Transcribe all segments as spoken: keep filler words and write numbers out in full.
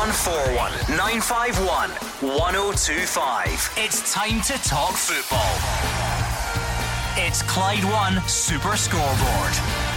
one four one, nine five one, one oh two five. It's time to talk football. It's Clyde One Super Scoreboard.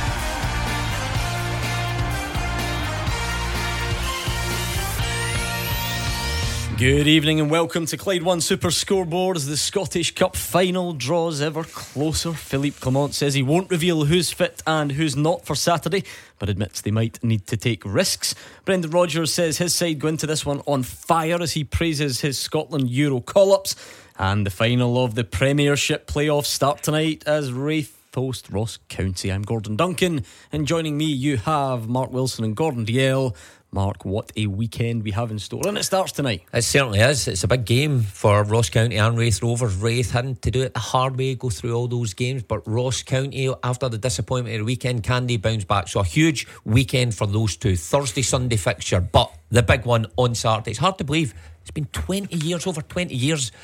Good evening and welcome to Clyde One Super Scoreboard as the Scottish Cup final draws ever closer. Philippe Clement says he won't reveal who's fit and who's not for Saturday, but admits they might need to take risks. Brendan Rodgers says his side go into this one on fire as he praises his Scotland Euro call-ups. And the final of the Premiership playoffs start tonight as Raith host Ross County. I'm Gordon Duncan, and joining me you have Mark Wilson and Gordon Dalziel. Mark, what a weekend we have in store, and it starts tonight. It certainly is. It's a big game for Ross County and Raith Rovers. Raith hadn't to do it the hard way, go through all those games, but Ross County, after the disappointment of the weekend, can they bounce back? So a huge weekend for those two. Thursday, Sunday fixture, but the big one on Saturday. It's hard to believe it's been twenty years, over twenty years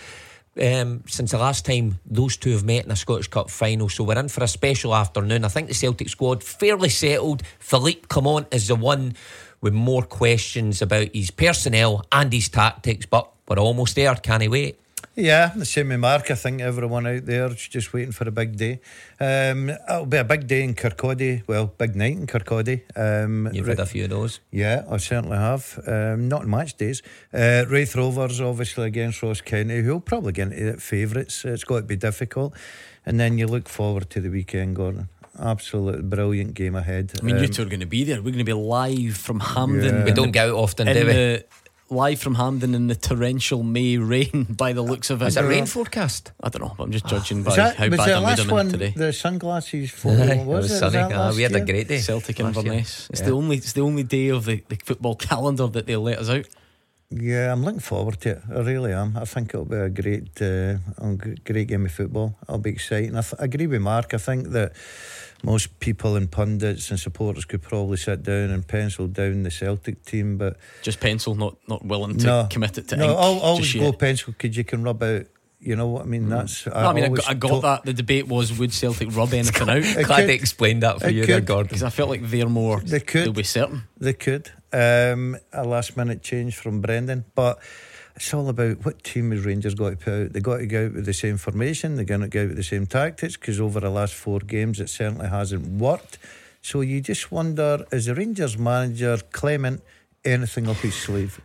Um, since the last time those two have met in a Scottish Cup final. So we're in for a special afternoon. I think the Celtic squad fairly settled. Philippe Clement is the one with more questions about his personnel and his tactics, but we're almost there. Can he wait? Yeah, the same with Mark. I think everyone out there is just waiting for a big day. Um, it'll be a big day in Kirkcaldy. Well, big night in Kirkcaldy. Um, You've had a few of those. Yeah, I certainly have. Um, not in match days. Uh, Raith Rovers obviously against Ross County, who'll probably get into it favourites. It's got to be difficult. And then you look forward to the weekend, Gordon. Absolute brilliant game ahead. I mean, um, you two are going to be there. We're going to be live from Hampden. Yeah. We don't get out often, in do we? the, live from Hampden in the torrential May rain, by the looks of it. Is it rain forecast? I don't know, but I'm just judging by that, how was bad the I made last them one, in today. the sunglasses photo, It was, was it? Was sunny. that Ah, last we had a year? great day. Celtic last year. Inverness. It's Yeah. the only it's the only day of the, the football calendar that they let us out. Yeah, I'm looking forward to it. I really am. I think it'll be a great, uh, a great game of football. It'll be exciting. I, th- I agree with Mark. I think that most people and pundits and supporters could probably sit down and pencil down the Celtic team, but Just pencil, not not willing to no, commit it to no, ink. I'll always just go yet. pencil because you can rub out. You know what I mean? That's. No, I mean, I always got, I got to- that. The debate was, would Celtic rub anything out? It Glad could- they explained that for it you there, could. Gordon. Because I felt like they're more. They could. They'll be certain. They could. Um, a last minute change from Brendan, but it's all about what team has Rangers got to put out. They got to go out with the same formation. They're going to go out with the same tactics, because over the last four games it certainly hasn't worked. So you just wonder, is the Rangers manager Clement anything up his sleeve?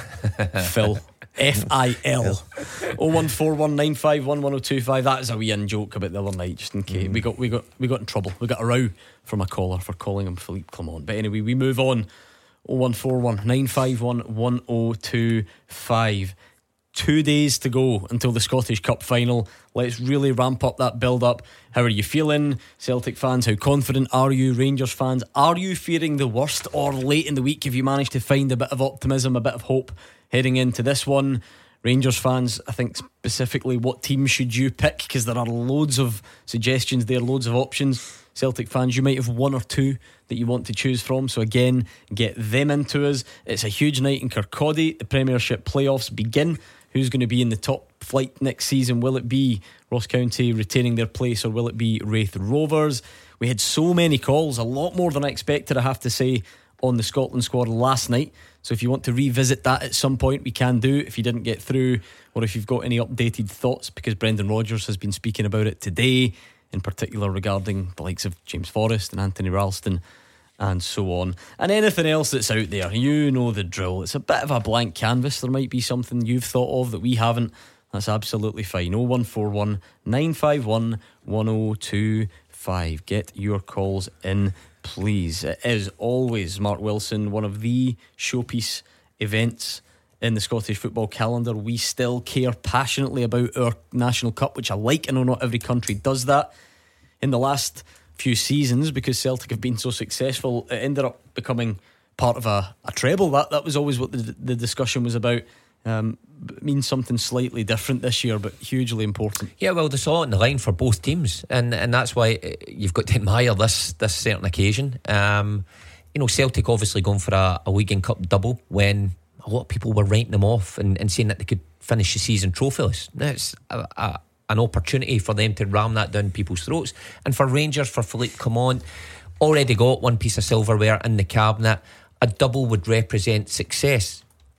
Phil. F I L. oh one four one nine five one one oh two five. That is a wee in joke about the other night, just in case. Mm. We got we got we got in trouble. We got a row from a caller for calling him Philippe Clement. But anyway, we move on. oh one four one nine five one one oh two five. Two days to go until the Scottish Cup final. Let's really ramp up that build up. How are you feeling, Celtic fans? How confident are you, Rangers fans? Are you fearing the worst, or late in the week have you managed to find a bit of optimism, a bit of hope heading into this one? Rangers fans, I think specifically, what team should you pick? Because there are loads of suggestions there, loads of options. Celtic fans, you might have one or two that you want to choose from, so again, get them into us. It's a huge night in Kirkcaldy. The Premiership playoffs begin. Who's going to be in the top flight next season? Will it be Ross County retaining their place, or will it be Raith Rovers? We had so many calls, a lot more than I expected, I have to say, on the Scotland squad last night. So if you want to revisit that at some point, we can do. If you didn't get through, or if you've got any updated thoughts, because Brendan Rodgers has been speaking about it today, in particular regarding the likes of James Forrest and Anthony Ralston and so on, and anything else that's out there. You know the drill. It's a bit of a blank canvas. There might be something you've thought of that we haven't. That's absolutely fine. oh one four one nine five one one oh two five. Get your calls in, please. It is always, Mark Wilson, one of the showpiece events in the Scottish football calendar. We still care passionately about our National Cup, which I like. I know not every country does that. In the last few seasons, because Celtic have been so successful, it ended up becoming part of a, a treble. That that was always what the, the discussion was about. Um, it means something slightly different this year, but hugely important. Yeah, well, they saw it in the line for both teams, and and that's why you've got to admire this this certain occasion. Um, you know, Celtic obviously going for a, a Wigan Cup double when a lot of people were writing them off and, and saying that they could finish the season trophyless. That's a, a an opportunity for them to ram that down people's throats. And for Rangers, for Philippe Clement, already got one piece of silverware in the cabinet. A double would represent success.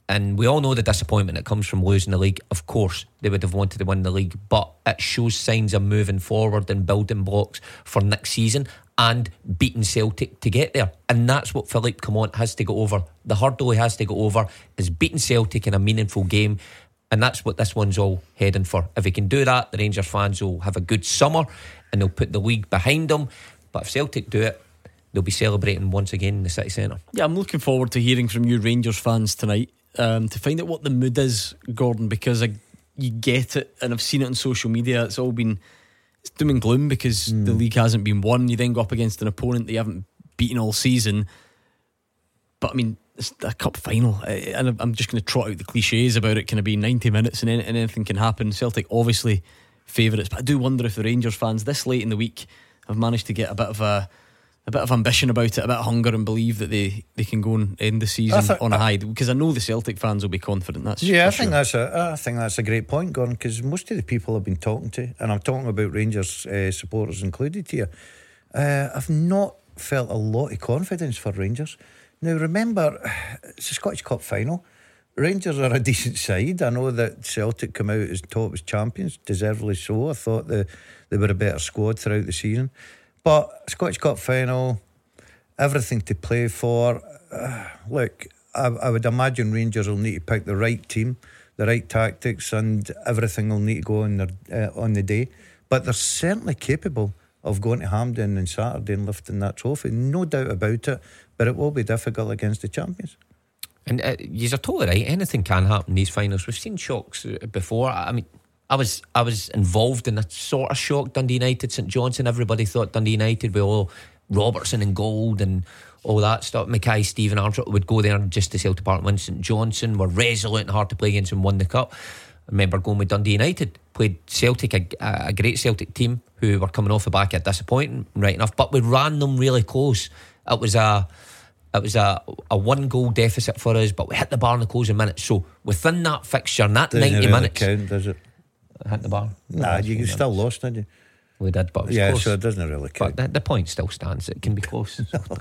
And we all know the disappointment that comes from losing the league. Of course, they would have wanted to win the league, but it shows signs of moving forward and building blocks for next season and beating Celtic to get there. And that's what Philippe Clement has to go over. The hurdle he has to go over is beating Celtic in a meaningful game. And that's what this one's all heading for. If he can do that, the Rangers fans will have a good summer and they'll put the league behind them. But if Celtic do it, they'll be celebrating once again in the city centre. Yeah, I'm looking forward to hearing from you Rangers fans tonight, um, to find out what the mood is, Gordon, because I, you get it, and I've seen it on social media. It's all been it's doom and gloom because mm. the league hasn't been won. You then go up against an opponent that you haven't beaten all season. But I mean, it's a cup final, and I'm just going to trot out the cliches about it. Can it be ninety minutes and anything can happen? Celtic obviously favourites, but I do wonder if the Rangers fans this late in the week have managed to get a bit of a a bit of ambition about it, a bit of hunger, and believe that they, they can go and end the season th- on a high. Because I know the Celtic fans will be confident. That's yeah, I sure. think that's a I think that's a great point, Gordon. Because most of the people I've been talking to, and I'm talking about Rangers uh, supporters included here, uh, I've not felt a lot of confidence for Rangers. Now remember, it's a Scottish Cup final. Rangers are a decent side. I know that Celtic come out as top as champions, deservedly so. I thought they, they were a better squad throughout the season. But Scottish Cup final, everything to play for. Uh, look, I, I would imagine Rangers will need to pick the right team, the right tactics, and everything will need to go on, their, uh, on the day. But they're certainly capable of going to Hampden on Saturday and lifting that trophy. No doubt about it. But it will be difficult against the champions. And uh, you're totally right. Anything can happen in these finals. We've seen shocks before. I mean, I was I was involved in a sort of shock. Dundee United, St Johnstone. Everybody thought Dundee United with all Robertson and gold and all that stuff. Mackay, Stephen Armstrong would go there just to Celtic Park and win. St Johnstone were resolute and hard to play against and won the cup. I remember going with Dundee United, played Celtic, a, a great Celtic team who were coming off the back of disappointing, right enough, but we ran them really close. It was a It was a, a one goal deficit for us, but we hit the bar in the closing minutes. So within that fixture, in that doesn't ninety really minutes, count, does it? Hit the bar. Nah, you minutes. Still lost, didn't you? We did, but it was yeah, close. so it doesn't really count. But the, the point still stands. It can be close.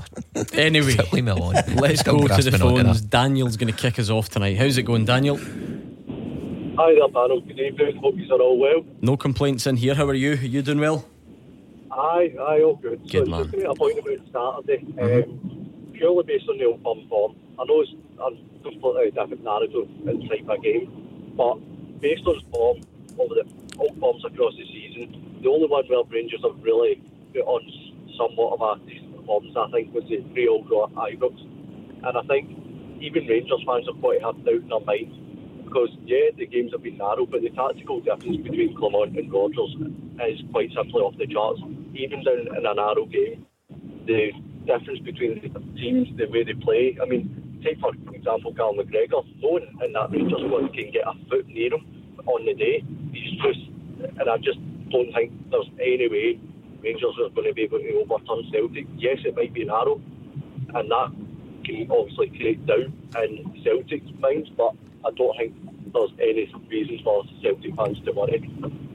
Anyway, leave me alone. Let's Still go to the phones. To Daniel's going to kick us off tonight. How's it going, Daniel? Hi there, Daniel. Good evening. Hope you're all well. No complaints in here. How are you? Are you doing well? Aye, aye, all good. Good so man. Just to make a point about Saturday, Mm-hmm. um, purely based on the Old Firm form. I know it's a completely different narrative inside my game, but based on form over the Old Firms across the season, the only one where Rangers have really put on somewhat of a decent performance, I think, was the three all draw at Ibrox. And I think even Rangers fans have quite had doubt in their mind. Because, yeah, the games have been narrow, but the tactical difference between Clement and Rodgers is quite simply off the charts. Even down in a narrow game, the difference between the teams, the way they play. I mean, take for example Callum McGregor. No one in that Rangers squad can get a foot near him on the day. He's just, and I just don't think there's any way Rangers are going to be able to overturn Celtic. Yes, it might be narrow, and that can obviously create doubt in Celtic's minds, but I don't think there's any reasons for Celtic fans to worry.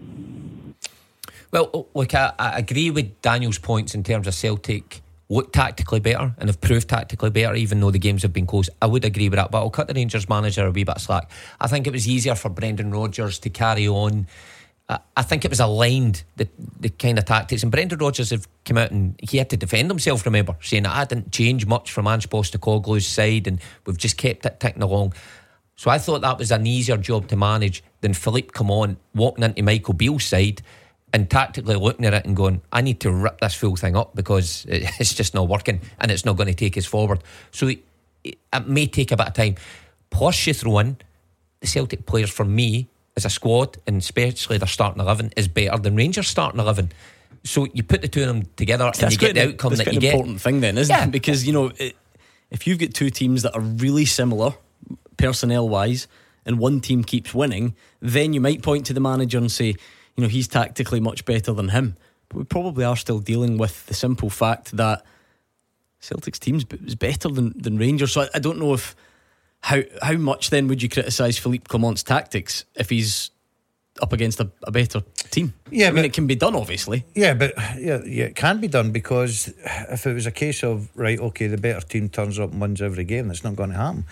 Well, look, I, I agree with Daniel's points in terms of Celtic look tactically better and have proved tactically better, even though the games have been close. I would agree with that, but I'll cut the Rangers manager a wee bit slack. I think it was easier for Brendan Rodgers to carry on. I think it was aligned, the the kind of tactics. And Brendan Rodgers have come out and he had to defend himself, remember, saying that I didn't change much from Ange Postecoglou's side and we've just kept it ticking along. So I thought that was an easier job to manage than Philippe Clement walking into Michael Beale's side and tactically looking at it and going, I need to rip this full thing up because it's just not working and it's not going to take us forward. So it, it may take a bit of time. Plus you throw in the Celtic players, for me, as a squad, and especially their starting eleven, is better than Rangers starting eleven. So you put the two of them together and that's you get the an, outcome that you an get. That's an important thing then, isn't yeah. it? Because, you know, it, if you've got two teams that are really similar personnel wise and one team keeps winning, then you might point to the manager and say, you know, he's tactically much better than him. But we probably are still dealing with the simple fact that Celtic's team is better than, than Rangers. So I, I don't know if how how much then would you criticise Philippe Clement's tactics if he's up against a, a better team? Yeah, I mean, it can be done, obviously. Yeah, but yeah, yeah, it can be done, because if it was a case of, right, okay, the better team turns up and wins every game, that's not going to happen.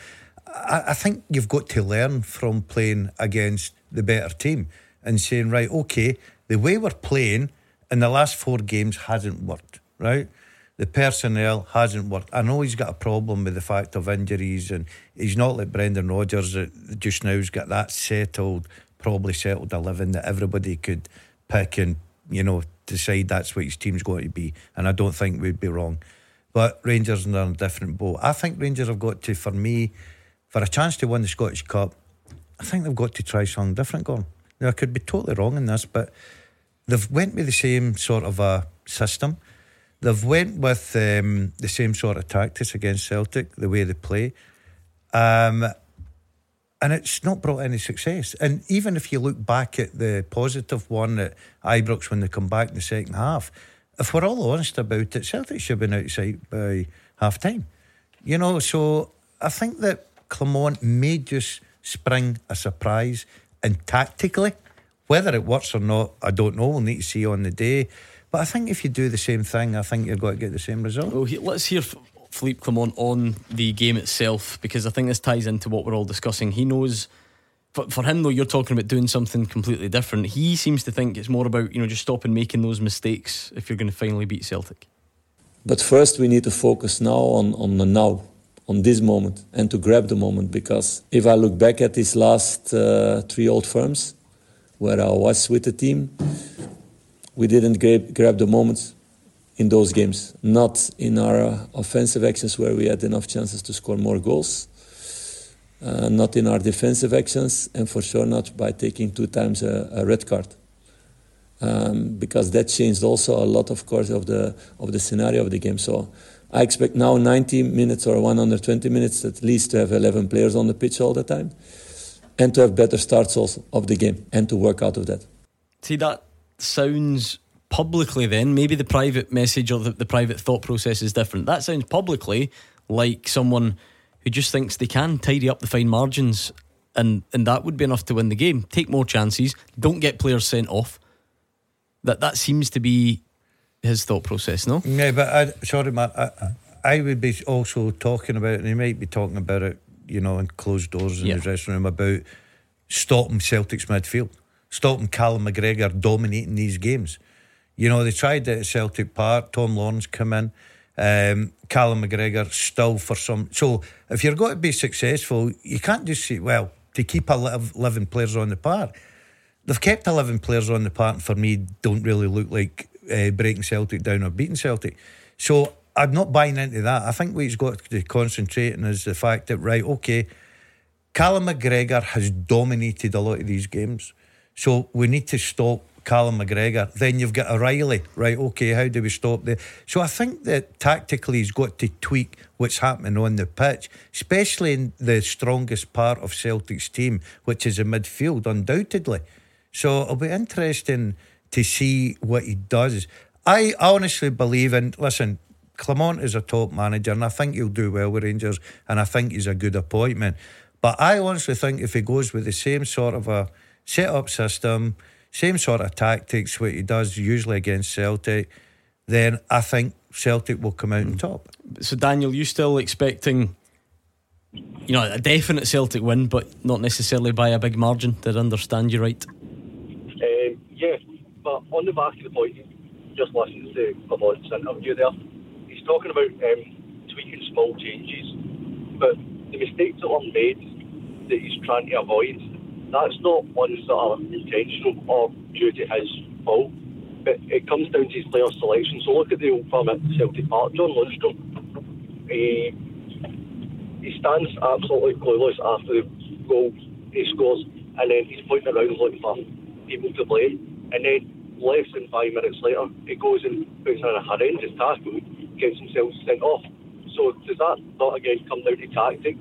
I, I think you've got to learn from playing against the better team and saying, right, okay, the way we're playing in the last four games hasn't worked, right? The personnel hasn't worked. I know he's got a problem with the fact of injuries, and he's not like Brendan Rodgers that just now has got that settled, probably settled eleven that everybody could pick and, you know, decide that's what his team's going to be. And I don't think we'd be wrong. But Rangers are on a different boat. I think Rangers have got to, for me, for a chance to win the Scottish Cup, I think they've got to try something different, Gordon. Now, I could be totally wrong in this, but they've went with the same sort of a system. They've went with um, the same sort of tactics against Celtic, the way they play. Um, and it's not brought any success. And even if you look back at the positive one at Ibrox when they come back in the second half, if we're all honest about it, Celtic should have been outside by half time. You know, so I think that Clement may just spring a surprise, and tactically, whether it works or not, I don't know. We'll need to see on the day. But I think if you do the same thing, I think you've got to get the same result. Well, he, let's hear Philippe Clement on the game itself, because I think this ties into what we're all discussing. He knows, for, for him though, you're talking about doing something completely different. He seems to think it's more about, you know, just stopping making those mistakes if you're going to finally beat Celtic. But first we need to focus now on, on the now, on this moment, and to grab the moment, because if I look back at these last uh, three old firms where I was with the team, we didn't grab, grab the moments in those games. Not in our uh, offensive actions where we had enough chances to score more goals. Uh, not in our defensive actions, and for sure not by taking two times a, a red card. Um, because that changed also a lot, of course, of the of the scenario of the game. So I expect now ninety minutes or one hundred twenty minutes at least to have eleven players on the pitch all the time, and to have better starts also of the game, and to work out of that. See, that sounds publicly then, maybe the private message or the, the private thought process is different. That sounds publicly like someone who just thinks they can tidy up the fine margins, and, and that would be enough to win the game. Take more chances, don't get players sent off. That that seems to be his thought process, no? Yeah, but I, sorry, Matt, I, I would be also talking about, and he might be talking about it, you know, in closed doors in yeah. his dressing room, about stopping Celtic's midfield, stopping Callum McGregor dominating these games. You know, they tried it at Celtic Park. Tom Lawrence come in. Um, Callum McGregor still for some. So if you're going to be successful, you can't just say, well, to keep eleven players on the park. They've kept eleven players on the park, and for me, don't really look like uh, breaking Celtic down or beating Celtic. So I'm not buying into that. I think what he's got to concentrate on is the fact that, right, okay, Callum McGregor has dominated a lot of these games. So we need to stop Callum McGregor. Then you've got O'Reilly, right? Okay, how do we stop the? So I think that tactically he's got to tweak what's happening on the pitch, especially in the strongest part of Celtic's team, which is the midfield, undoubtedly. So it'll be interesting to see what he does. I honestly believe in, listen, Clement is a top manager, and I think he'll do well with Rangers, and I think he's a good appointment. But I honestly think if he goes with the same sort of a set-up system, same sort of tactics, what he does usually against Celtic, then I think Celtic will come out on top. So Daniel, you still expecting, you know, a definite Celtic win, but not necessarily by a big margin? Did I understand you right? Um, yeah, but on the back of the point, just listening to Clement's interview there, he's talking about um, tweaking small changes, but the mistakes that are made that he's trying to avoid, that's not ones that are intentional or due to his fault, but it comes down to his player selection. So look at the old firm at Celtic Park, John Lundstrom. He, he stands absolutely clueless after the goal he scores, and then he's pointing around looking for people to blame, and then less than five minutes later he goes and puts in a horrendous tackle, gets himself sent off. So does that not again come down to tactics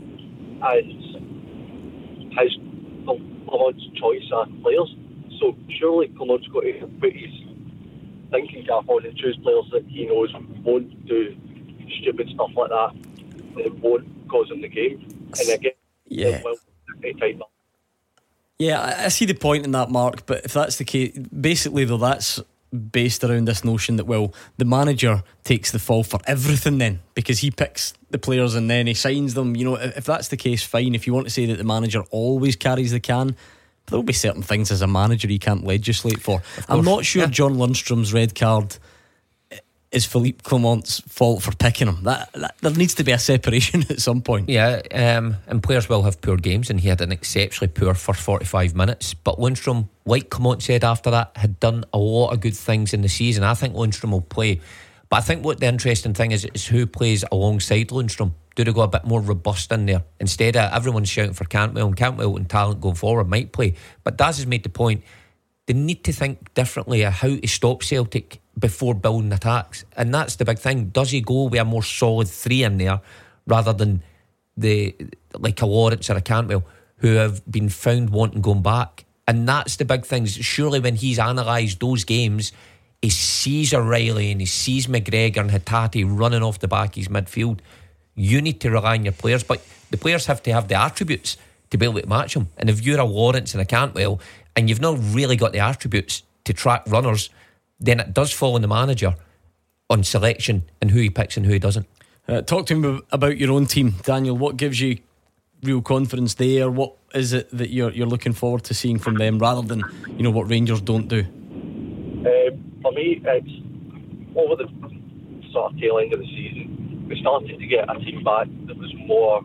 and his Clement's choice of players? So surely Clement's got to put his thinking cap on and choose players that he knows won't do stupid stuff like that and won't cause him the game. And again, yeah, well, they tighten up. Yeah, I see the point in that, Mark, but if that's the case, basically though, that's based around this notion that, well, the manager takes the fall for everything then, because he picks the players and then he signs them. You know, if that's the case, fine. If you want to say that the manager always carries the can, there'll be certain things as a manager he can't legislate for. I'm not sure yeah. John Lundstrom's red card is Philippe Clement's fault for picking him. That, that there needs to be a separation at some point. Yeah, um, and players will have poor games, and he had an exceptionally poor first forty-five minutes. But Lundstrom, like Clement said after that, had done a lot of good things in the season. I think Lundstrom will play. But I think what the interesting thing is is who plays alongside Lundstrom. Do they go a bit more robust in there? Instead of everyone shouting for Cantwell, and Cantwell and talent going forward might play. But Daz has made the point, they need to think differently of how to stop Celtic before building attacks. And that's the big thing. Does he go with a more solid three in there rather than the like a Lawrence or a Cantwell who have been found wanting going back? And that's the big thing. Surely when he's analysed those games, he sees O'Reilly and he sees McGregor and Hatate running off the back of his midfield. You need to rely on your players, but the players have to have the attributes to be able to match them. And if you're a Lawrence and a Cantwell and you've not really got the attributes to track runners, then it does fall on the manager on selection and who he picks and who he doesn't. Uh, talk to me about your own team, Daniel. What gives you real confidence there? What is it that you're you're looking forward to seeing from them, rather than, you know, what Rangers don't do? Uh, for me, it's over the sort of tail end of the season, we started to get a team back that was more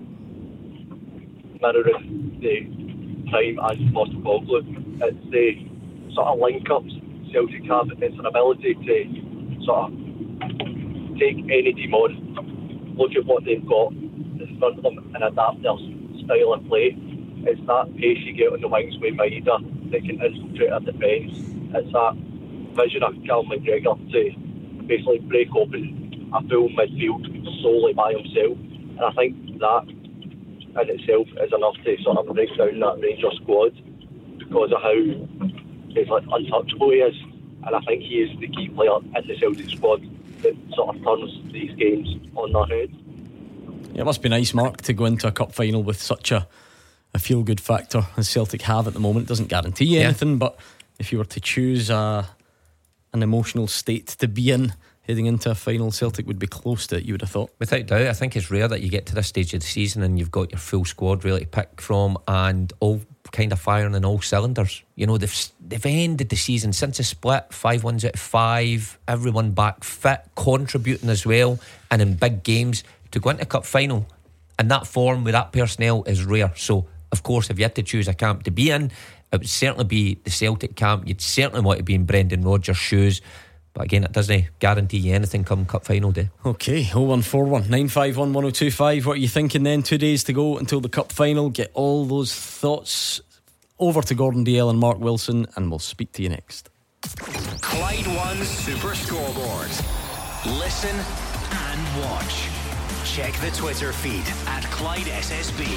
mirroring the time as Postecoglou. It's the sort of link-ups Celtic have. It's an ability to sort of take any team on, look at what they've got in front of them and adapt their style of play. It's that pace you get on the wings with Maeda that can infiltrate our defence. It's that vision of Callum McGregor to basically break open a full midfield solely by himself. And I think that in itself is enough to sort of break down that Rangers squad because of how he's like untouchable he is. And I think he is the key player in the Celtic squad that sort of turns these games on their head. Yeah, it must be nice, Mark, to go into a cup final with such a, a feel-good factor as Celtic have at the moment. It doesn't guarantee you anything, yeah. But if you were to choose a, an emotional state to be in heading into a final, Celtic would be close to it, you would have thought. Without doubt. I think it's rare that you get to this stage of the season and you've got your full squad really to pick from and all kind of firing in all cylinders. You know, they've, they've ended the season since a split, five wins out of five, everyone back fit, contributing as well, and in big games. To go into a cup final and that form with that personnel is rare. So of course, if you had to choose a camp to be in, it would certainly be the Celtic camp. You'd certainly want to be in Brendan Rodgers' shoes. But again, it doesn't guarantee you anything come cup final day. Okay, oh one four one nine five one one oh two five. What are you thinking then? Two days to go until the cup final. Get all those thoughts over to Gordon Dalziel and Mark Wilson, and we'll speak to you next. Clyde One Super Scoreboard. Listen and watch. Check the Twitter feed at Clyde S S B.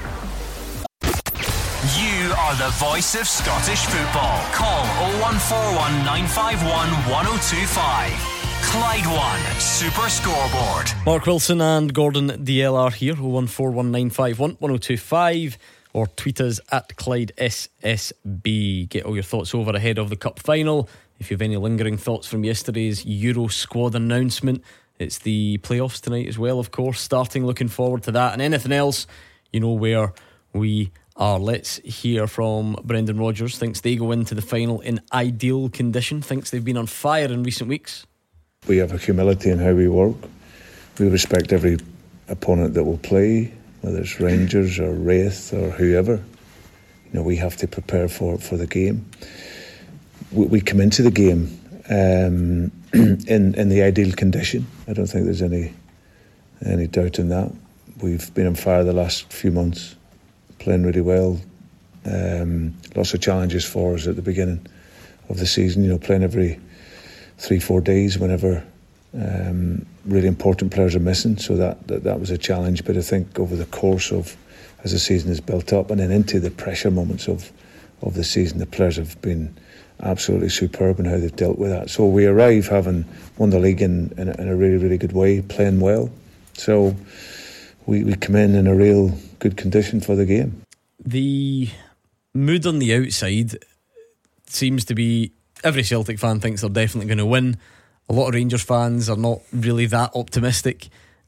You are the voice of Scottish football. Call oh one four one nine five one one oh two five. Clyde One Super Scoreboard. Mark Wilson and Gordon Dalziel are here. oh one four one nine five one one oh two five, or tweet us at Clyde S S B. Get all your thoughts over ahead of the cup final. If you have any lingering thoughts from yesterday's Euro squad announcement, it's the playoffs tonight as well, of course. Starting, looking forward to that. And anything else, you know where we are. Let's hear from Brendan Rodgers. Thinks they go into the final in ideal condition. Thinks they've been on fire in recent weeks. We have a humility in how we work. We respect every opponent that will play, whether it's Rangers or Wraith or whoever. You know, we have to prepare for, for the game. We, we come into the game um, in in the ideal condition. I don't think there's any any doubt in that. We've been on fire the last few months, playing really well. Um, lots of challenges for us at the beginning of the season. You know, playing every three, four days whenever um, really important players are missing. So that, that that was a challenge. But I think over the course of, as the season is built up and then into the pressure moments of of the season, the players have been absolutely superb in how they've dealt with that. So we arrive having won the league in, in, a, in a really, really good way, playing well. So we, we come in in a real good condition for the game. The mood on the outside seems to be every Celtic fan thinks they're definitely going to win. A lot of Rangers fans are not really that optimistic.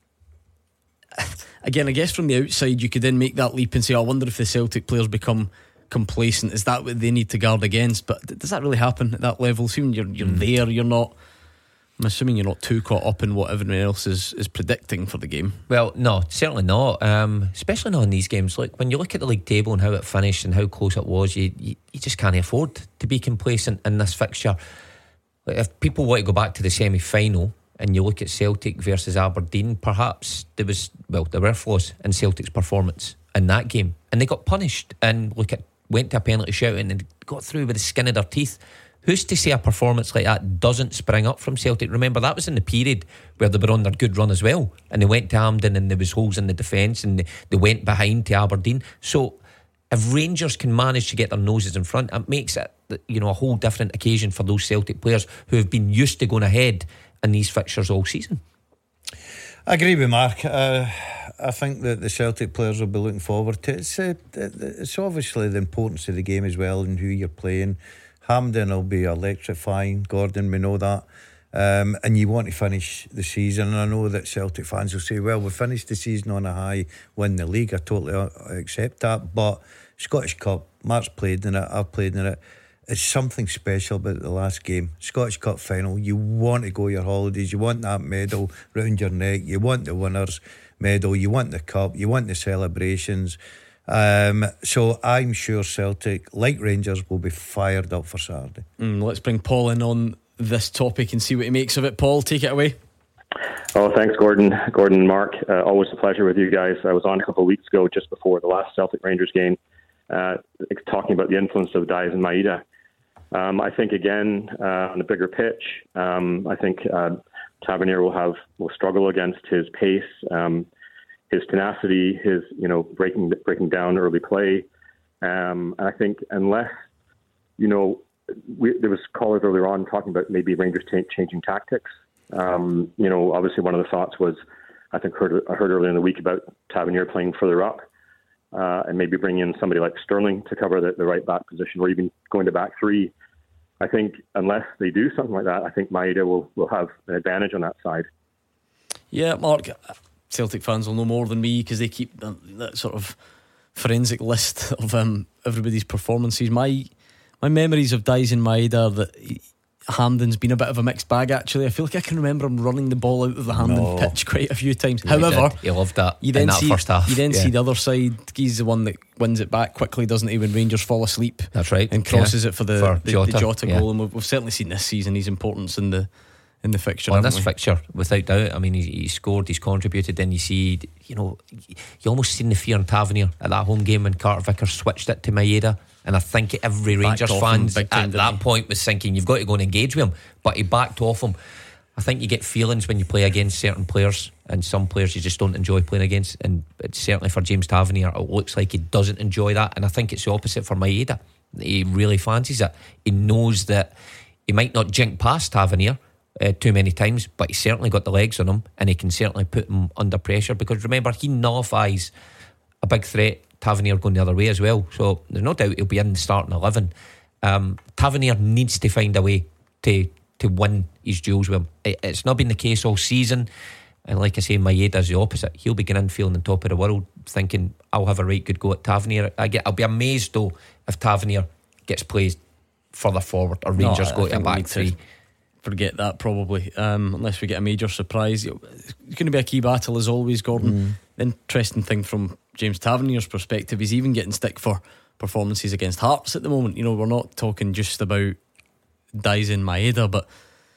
Again, I guess from the outside you could then make that leap and say, oh, I wonder if the Celtic players become complacent. Is that what they need to guard against? But does that really happen at that level? Assuming you're, you're mm. there, you're not, I'm assuming you're not too caught up in what everyone else is, is predicting for the game. Well, no, certainly not. Um, especially not in these games. Like when you look at the league table and how it finished and how close it was, you, you, you just can't afford to be complacent in this fixture. Like if people want to go back to the semi-final and you look at Celtic versus Aberdeen, perhaps there was, well, there were flaws in Celtic's performance in that game, and they got punished and look at went to a penalty shouting and got through with the skin of their teeth. Who's to say a performance like that doesn't spring up from Celtic? Remember, that was in the period where they were on their good run as well, and they went to Hampden and there was holes in the defence and they, they went behind to Aberdeen. So if Rangers can manage to get their noses in front, it makes it, you know, a whole different occasion for those Celtic players who have been used to going ahead in these fixtures all season. I agree with Mark. uh, I think that the Celtic players will be looking forward to it. It's, uh, it's obviously the importance of the game as well and who you're playing. Hampden will be electrifying. Gordon, we know that. Um, and you want to finish the season. And I know that Celtic fans will say, well, we finished the season on a high, win the league. I totally accept that. But Scottish Cup, Mark's played in it, I've played in it. It's something special about the last game. Scottish Cup final, you want to go your holidays, you want that medal round your neck, you want the winners' medal, you want the cup, you want the celebrations. Um, so I'm sure Celtic, like Rangers, will be fired up for Saturday. Mm, let's bring Paul in on this topic and see what he makes of it. Paul, take it away. Oh, thanks, Gordon. Gordon and Mark. Uh, always a pleasure with you guys. I was on a couple of weeks ago, just before the last Celtic Rangers game, uh, talking about the influence of Daizen Maeda. Um, I think again uh, on the bigger pitch, um, I think uh, Tavernier will have will struggle against his pace, um, his tenacity, his you know breaking breaking down early play, um, and I think unless you know we, there was callers earlier on talking about maybe Rangers t- changing tactics. Um, you know, obviously one of the thoughts was I think heard, I heard earlier in the week about Tavernier playing further up. Uh, and maybe bring in somebody like Sterling to cover the, the right back position, or even going to back three. I think unless they do something like that, I think Maeda will, will have an advantage on that side. Yeah, Mark, Celtic fans will know more than me because they keep that, that sort of forensic list of um, everybody's performances. My my memories of Daizen Maeda are that he, Hampden's been a bit of a mixed bag actually. I feel like I can remember him running the ball out of the Hampden no. pitch quite a few times. Yeah, However, he, he loved that you then in that see, first half. You then yeah. see the other side. He's the one that wins it back quickly, doesn't he, when Rangers fall asleep? That's right. And crosses yeah. it for the, for the Jota, the Jota yeah. goal. And we've, we've certainly seen this season his importance in the in the fixture. Well, in this we? fixture, without doubt. I mean, he, he scored, he's contributed. Then you see, you know, you almost seen the fear in Tavernier at that home game when Carter Vickers switched it to Maeda. And I think every Rangers fan at that he? point was thinking you've got to go and engage with him, but he backed off him. I think you get feelings when you play against certain players, and some players you just don't enjoy playing against. And it's certainly for James Tavernier, it looks like he doesn't enjoy that. And I think it's the opposite for Maeda. He really fancies it. He knows that he might not jink past Tavernier uh, too many times, but he's certainly got the legs on him, and he can certainly put him under pressure, because remember, he nullifies a big threat, Tavernier going the other way as well. So there's no doubt he'll be in the starting eleven. um, Tavernier needs to find a way to to win his duels with him. It, it's not been the case all season, and like I say, Maeda's the opposite. He'll be getting in feeling on top of the world, thinking I'll have a right good go at Tavernier. I get, I'll be amazed though if Tavernier gets played further forward, or Rangers no, go to a back three. Forget that probably, um, unless we get a major surprise. It's going to be a key battle as always, Gordon. Mm. The interesting thing from James Tavernier's perspective, he's even getting stick for performances against Hearts at the moment. You know, we're not talking just about Daizen Maeda, but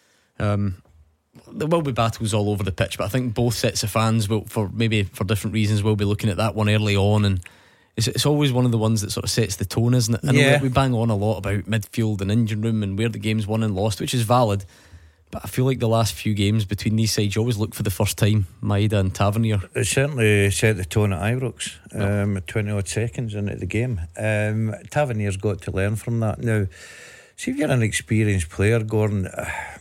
um, there will be battles all over the pitch. But I think both sets of fans will, for maybe for different reasons, will be looking at that one early on, and it's, it's always one of the ones that sort of sets the tone, isn't it? I know yeah. we bang on a lot about midfield and engine room and where the game's won and lost, which is valid. But I feel like the last few games between these sides, you always look for the first time, Maeda and Tavernier. It certainly set the tone at Ibrox, um, no. twenty odd seconds into the game. Um, Tavernier's got to learn from that. Now, see if you're an experienced player, Gordon,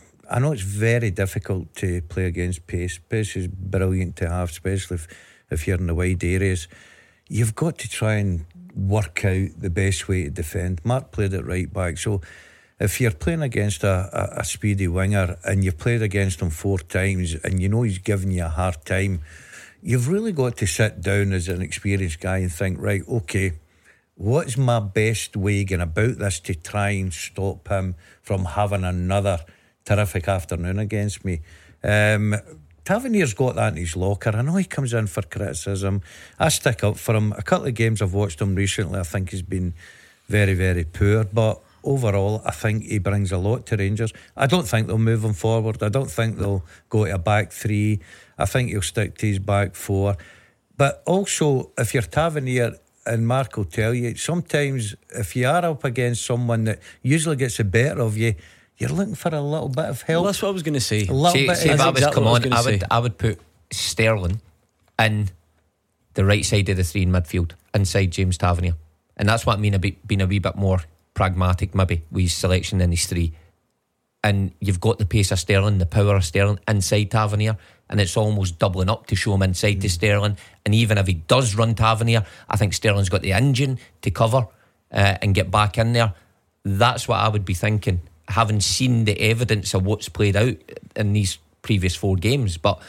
I know it's very difficult to play against pace. Pace is brilliant to have, especially if, if you're in the wide areas. You've got to try and work out the best way to defend. Mark played it right back, so if you're playing against a, a, a speedy winger and you've played against him four times and you know he's giving you a hard time, you've really got to sit down as an experienced guy and think, right, okay, what's my best way going about this to try and stop him from having another terrific afternoon against me? Um, Tavernier's got that in his locker. I know he comes in for criticism. I stick up for him. A couple of games I've watched him recently, I think he's been very, very poor, but overall I think he brings a lot to Rangers. I don't think they'll move him forward. I don't think they'll go to a back three. I think he'll stick to his back four. But also, if you're Tavernier, and Mark will tell you, sometimes if you are up against someone that usually gets the better of you, you're looking for a little bit of help. Well, that's what I was going to say. A little See, bit see of if I help. was exactly come what I was on, gonna I would say. I would put Sterling in the right side of the three in midfield, inside James Tavernier, and that's what I mean about being a wee bit more pragmatic, maybe with his selection in his three. And you've got the pace of Sterling, the power of Sterling inside Tavernier, and it's almost doubling up to show him inside mm. to Sterling. And even if he does run Tavernier, I think Sterling's got the engine to cover uh, and get back in there. That's what I would be thinking, having seen the evidence of what's played out in these previous four games. But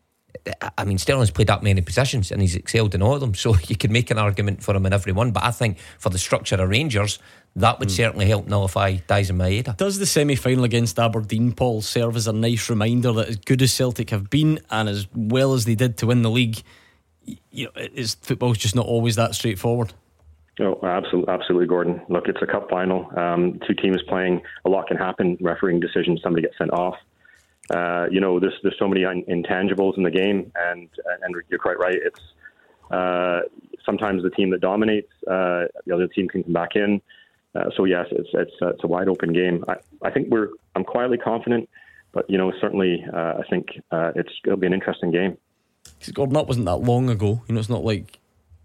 I mean, Sterling's played that many positions and he's excelled in all of them, so you could make an argument for him in every one. But I think for the structure of Rangers, that would mm. certainly help nullify Daisen Maeda. Does the semi-final against Aberdeen, Paul, serve as a nice reminder that as good as Celtic have been and as well as they did to win the league, you know, it's, football's just not always that straightforward? Oh, absolutely, absolutely, Gordon. Look, it's a cup final. Um, two teams playing. A lot can happen. Refereeing decisions. Somebody gets sent off. Uh, you know, there's there's so many un- intangibles in the game, and and you're quite right. It's uh, sometimes the team that dominates, uh, the other team can come back in. Uh, so yes, it's it's uh, it's a wide open game. I, I think we're I'm quietly confident, but you know, certainly uh, I think uh, it's it'll be an interesting game. Gordon, that wasn't that long ago. You know, it's not like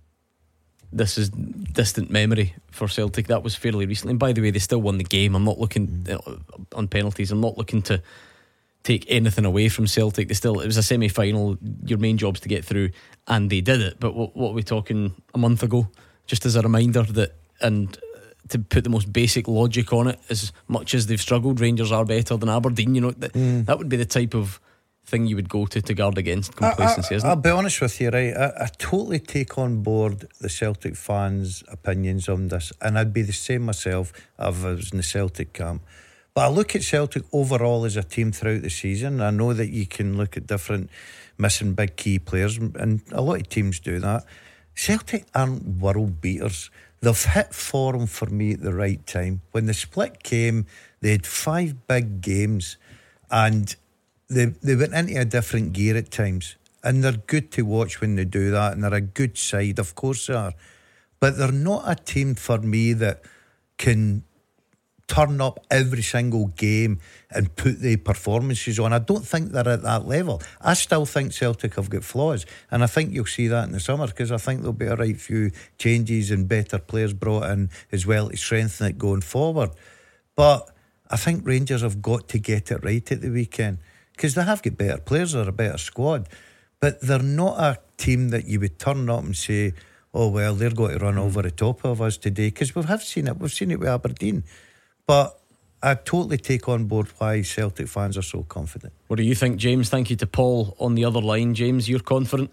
this is distant memory for Celtic. That was fairly recently. And by the way, they still won the game. I'm not looking you know, on penalties. I'm not looking to take anything away from Celtic. They still, it was a semi-final. Your main job's to get through, and they did it. But what, what are we talking a month ago? Just as a reminder that, and to put the most basic logic on it, as much as they've struggled, Rangers are better than Aberdeen. You know, that, mm. that would be the type of thing you would go to to guard against complacency, I, I, isn't it? I'll be honest with you, right? I, I totally take on board the Celtic fans' opinions on this, and I'd be the same myself if I was in the Celtic camp. But I look at Celtic overall as a team throughout the season. I know that you can look at different missing big key players, and a lot of teams do that. Celtic aren't world beaters. They've hit form for me at the right time. When the split came, they had five big games, and They they went into a different gear at times, and they're good to watch when they do that, and they're a good side, of course they are, but they're not a team for me that can turn up every single game and put the performances on. I don't think they're at that level. I still think Celtic have got flaws, and I think you'll see that in the summer, because I think there'll be a right few changes and better players brought in as well to strengthen it going forward. But I think Rangers have got to get it right at the weekend, because they have got better players, they're a better squad, but they're not a team that you would turn up and say, oh well, they're going to run over the top of us today, because we have seen it we've seen it with Aberdeen. But I totally take on board why Celtic fans are so confident. What do you think, James? Thank you to Paul on the other line. James, you're confident?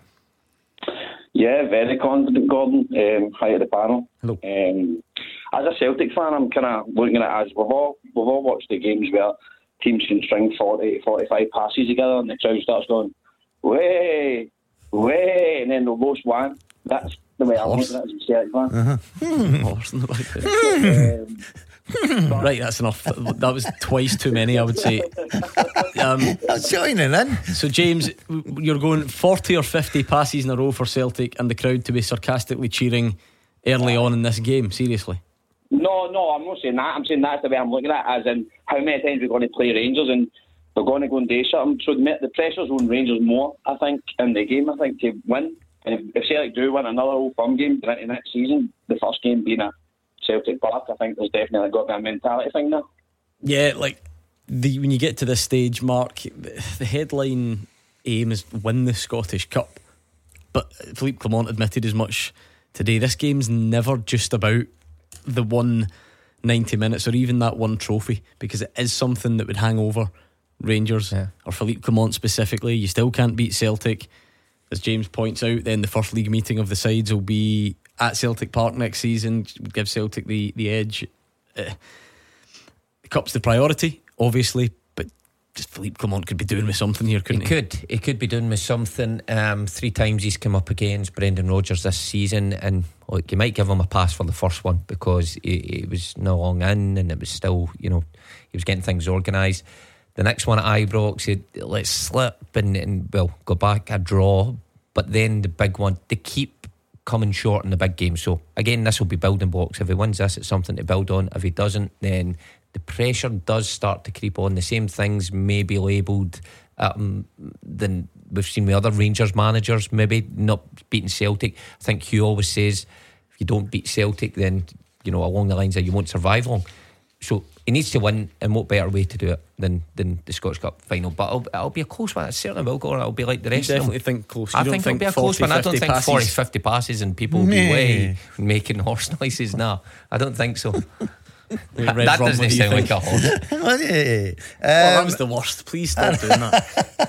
Yeah, very confident, Gordon. Um, hi to the panel. Hello. Um, as a Celtic fan, I'm kind of looking at it as we've all we've all watched the games where teams can string forty, forty-five passes together and the crowd starts going, way, way, and then they'll roast one. That's the way I'm looking at it as a Celtic fan. Uh-huh. um, right, that's enough. That was twice too many, I would say. Um, That's joining in. So, James, you're going forty or fifty passes in a row for Celtic and the crowd to be sarcastically cheering early on in this game, seriously? No, no, I'm not saying that. I'm saying that's the way I'm looking at it, as in how many times we're going to play Rangers and they're going to go and do something. So the pressure's on Rangers more, I think, in the game, I think, to win. And if, if Celtic do win another Old Firm game into next season, the first game being at Celtic Park, I think there's definitely got to be a mentality thing there. Yeah, like the, when you get to this stage, Mark, the headline aim is win the Scottish Cup. But Philippe Clement admitted as much today. This game's never just about the one ninety minutes or even that one trophy, because it is something that would hang over Rangers yeah. or Philippe Clement specifically. You still can't beat Celtic. As James points out, then the first league meeting of the sides will be at Celtic Park next season. Give Celtic the, the edge. Uh, the Cup's the priority, obviously, but just Philippe Clement could be doing with something here, couldn't he? He could. He could be doing with something. Um, three times he's come up against Brendan Rodgers this season, and look, you might give him a pass for the first one because he, he was no long in, and it was still, you know, he was getting things organised. The next one at Ibrox, he let slip and, and well, go back a draw, but then the big one, they keep coming short in the big game. So again, this will be building blocks. If he wins this, it's something to build on. If he doesn't, then the pressure does start to creep on. The same things may be labelled um, than we've seen with other Rangers managers, maybe not beating Celtic. I think Hugh always says if you don't beat Celtic, then, you know, along the lines of you won't survive long. So he needs to win, and what better way to do it than, than the Scottish Cup final. But it'll, it'll be a close one. It certainly will go, or it'll be like the rest you of them. definitely think close. You I don't think, think it'll be a close one. I don't think passes. forty fifty passes and people will be way making horse noises. No, I don't think so. that that Rum, doesn't do sound think? like a horse. um, oh, that was the worst. Please stop doing that.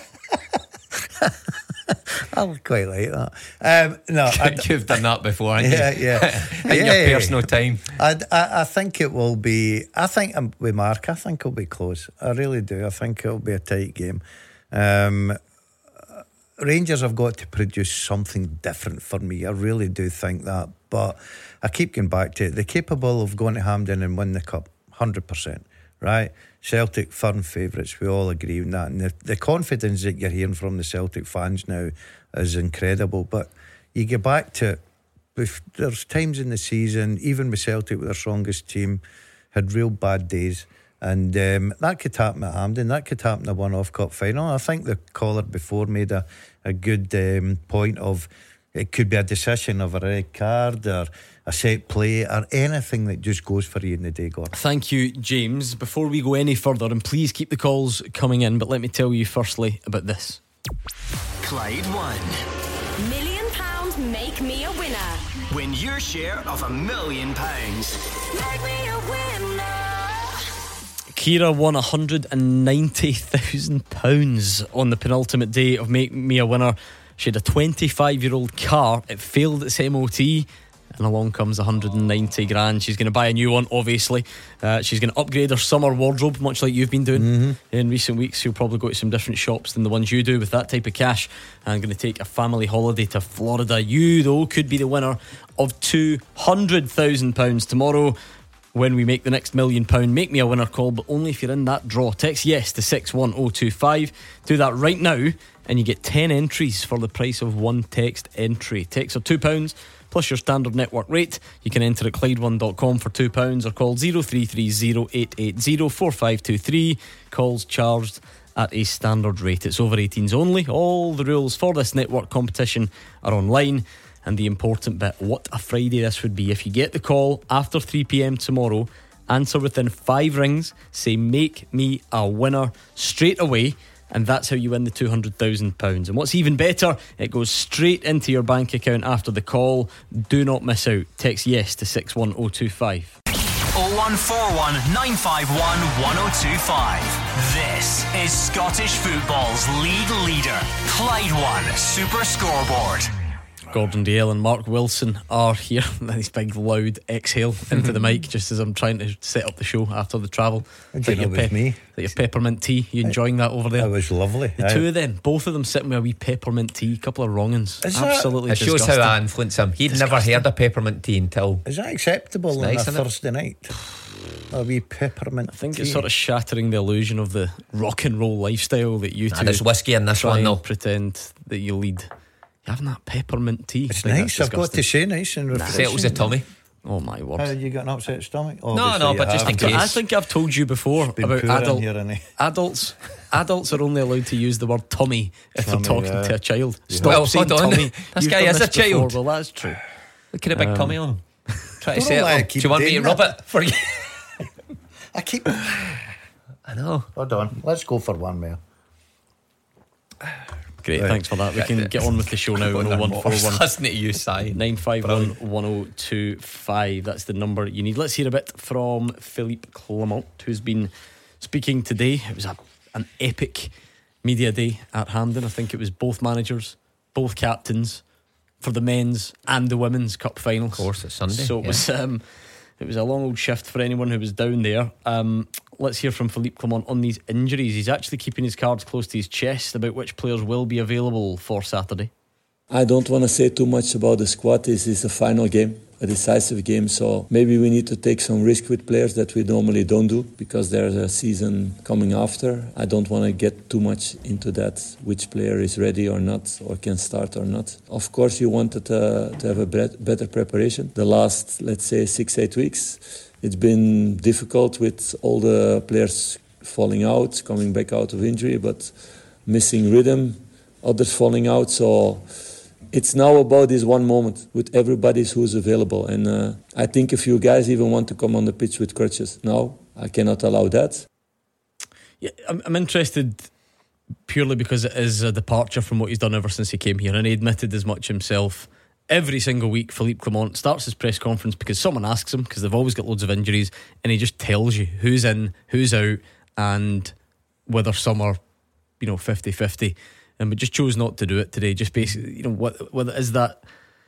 I quite like that. Um, no, I, You've done that before, haven't yeah, you? yeah. In yeah, your personal time. I, I, I think it will be. I think um, with Mark, I think it'll be close. I really do. I think it'll be a tight game. Um, Rangers have got to produce something different for me. I really do think that. But I keep going back to it. They're capable of going to Hampden and win the cup, one hundred percent. Right? Celtic firm favourites, we all agree on that, and the, the confidence that you're hearing from the Celtic fans now is incredible. But you get back to if there's times in the season, even with Celtic with their strongest team, had real bad days, and um, that could happen at Hampden, that could happen in a one-off cup final. I think the caller before made a, a good um, point of it could be a decision of a red card or a set play or anything that just goes for you in the day, Gordon. Thank you, James. Before we go any further, and please keep the calls coming in, but let me tell you firstly about this. Clyde One. Million pounds make me a winner. Win your share of a million pounds. Make me a winner. Kira won one hundred ninety thousand pounds on the penultimate day of Make Me a Winner. She had a twenty-five-year-old car. It failed its M O T, and along comes one hundred ninety grand. She's going to buy a new one, obviously. Uh, she's going to upgrade her summer wardrobe, much like you've been doing mm-hmm. in recent weeks. She'll probably go to some different shops than the ones you do with that type of cash. And going to take a family holiday to Florida. You, though, could be the winner of two hundred thousand pounds tomorrow when we make the next million pound Make Me a Winner call, but only if you're in that draw. Text yes to six one oh two five. Do that right now and you get ten entries for the price of one text entry. Texts are two pounds plus your standard network rate. You can enter at Clyde one dot com for two pounds or call zero three three zero eight eight zero four five two three. Calls charged at a standard rate. It's over eighteens only. All the rules for this network competition are online. And the important bit, what a Friday this would be. If you get the call after three p.m. tomorrow, answer within five rings, say make me a winner straight away, and that's how you win the two hundred thousand pounds. And what's even better, it goes straight into your bank account after the call. Do not miss out. Text yes to six one oh two five. oh one four one nine five one one oh two five. This is Scottish football's league leader, Clyde One Super Scoreboard. Gordon Dalziel and Mark Wilson are here. Nice big loud exhale into the mic just as I'm trying to set up the show after the travel. Like your, pep- me. like your peppermint tea. You enjoying that over there? That was lovely. The two of them, both of them sitting with a wee peppermint tea. A couple of wrong'uns. Absolutely It shows disgusting. how I influence him. He'd Disgusting. never heard of peppermint tea until. Is that acceptable It's on nice, a isn't it? Thursday night? A wee peppermint I think tea. it's sort of shattering the illusion of the rock and roll lifestyle that you Nah, two there's whiskey in this try one, and though. pretend that you lead. You're having that peppermint tea. It's I think nice, that's I've got to disgusting. say, nice and refreshing. Settles the tummy. Oh my word. How you got an upset stomach? no, Obviously you but just have. in case. I think I've told you before been about poor in adult, here, innit? adults. Adults are only allowed to use the word tummy if Tummy, they're talking yeah. to a child. Stop Well, saying hold on. tummy. This You've guy done is this a child. before. Well, that's true. Look at a big Um, tummy on him. Try to don't say know why I it. Do keep you want me to doing rub that. it for you? I keep. I know. Hold on, let's go for one more. Great, Right. thanks for that. We can get on with the show now. Go on oh then, one what four was one listening to you, Si. nine five one one oh two five. That's the number you need. Let's hear a bit from Philippe Clement, who's been speaking today. It was a, an epic media day at Hampden. I think it was both managers, both captains for the men's and the women's cup finals. Of course, it's Sunday. So it yeah. was um, it was a long old shift for anyone who was down there. Um, let's hear from Philippe Clement on these injuries. He's actually keeping his cards close to his chest about which players will be available for Saturday. I don't want to say too much about the squad. This is a final game, a decisive game, so maybe we need to take some risk with players that we normally don't do because there's a season coming after. I don't want to get too much into that, which player is ready or not, or can start or not. Of course, you wanted uh, to have a better preparation. The last, let's say, six, eight weeks, it's been difficult with all the players falling out, coming back out of injury, but missing rhythm, others falling out, so it's now about this one moment with everybody who's available. And uh, I think a few guys even want to come on the pitch with crutches. No, I cannot allow that. Yeah, I'm, I'm interested purely because it is a departure from what he's done ever since he came here, and he admitted as much himself. Every single week, Philippe Clement starts his press conference because someone asks him, because they've always got loads of injuries, and he just tells you who's in, who's out, and whether some are, you know, fifty-fifty. And we just chose not to do it today. Just basically, you know, what whether is that,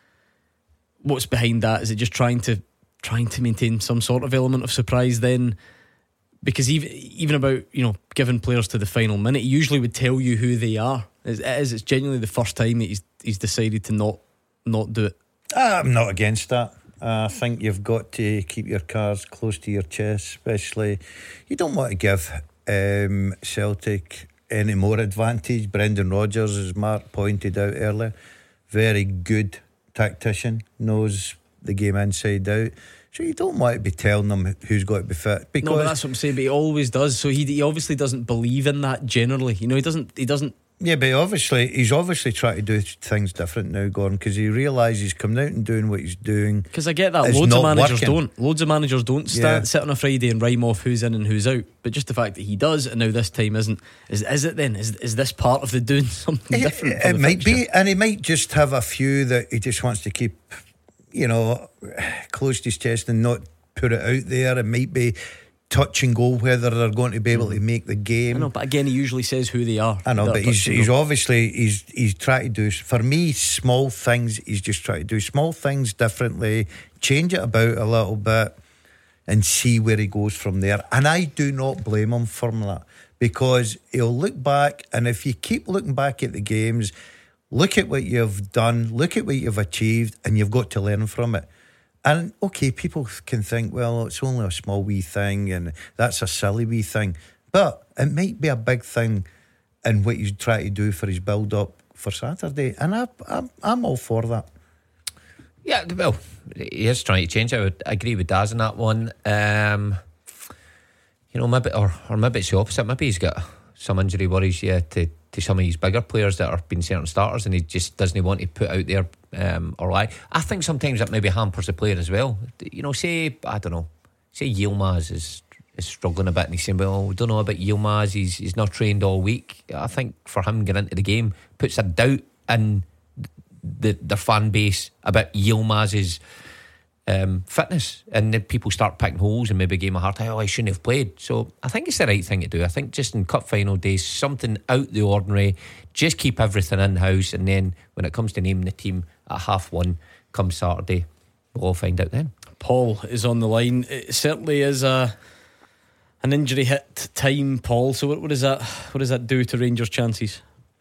what's behind that? Is it just trying to trying to maintain some sort of element of surprise then? Because even even about, you know, giving players to the final minute, he usually would tell you who they are. It is. It's genuinely the first time that he's he's decided to not not do it. I'm not against that. I think you've got to keep your cards close to your chest, especially you don't want to give um, Celtic any more advantage. Brendan Rodgers, as Mark pointed out earlier, very good tactician, knows the game inside out. So you don't want to be telling them who's got to be fit. Because no, but that's what I'm saying. But he always does. So he he obviously doesn't believe in that generally. You know, he doesn't. He doesn't. Yeah, but obviously he's obviously trying to do things different now, Gordon, because he realises he's coming out and doing what he's doing. Because I get that It's loads of not managers working. don't. Loads of managers don't stand, Yeah. sit on a Friday and rhyme off who's in and who's out. But just the fact that he does, and now this time isn't. Is is it then? Is is this part of the doing something It, different? for it the might fixture? be, and he might just have a few that he just wants to keep, you know, close to his chest and not put it out there. It might be touch and go whether they're going to be able to make the game. I know, but again, he usually says who they are. I know, That but he's touch and he's go. obviously he's he's trying to do, for me, small things. He's just trying to do small things differently, change it about a little bit, and see where he goes from there. And I do not blame him for that, because he'll look back, and if you keep looking back at the games, look at what you've done, look at what you've achieved, and you've got to learn from it. And okay, people can think, well, it's only a small wee thing and that's a silly wee thing, but it might be a big thing in what he's trying to do for his build up for Saturday, and I, I'm, I'm all for that. Yeah, well, he is trying to change. I would agree with Daz on that one. Um, you know, maybe or or maybe it's the opposite. Maybe he's got some injury worries, yeah, to, to some of his bigger players that are being certain starters, and he just doesn't want to put out there um, or lie. I think sometimes that maybe hampers the player as well. You know, say I don't know, say Yilmaz is is struggling a bit, and he's saying, "Well, we don't know about Yilmaz. He's he's not trained all week." I think for him getting into the game puts a doubt in the the fan base about Yilmaz's um, fitness, and then people start picking holes and maybe give him a hard time. Oh, I shouldn't have played. So I think it's the right thing to do. I think just in cup final days, something out the ordinary. Just keep everything in house, and then when it comes to naming the team at half one, come Saturday, we'll all find out then. Paul is on the line. It certainly is a an injury hit time, Paul. So what, what does that what does that do to Rangers' chances?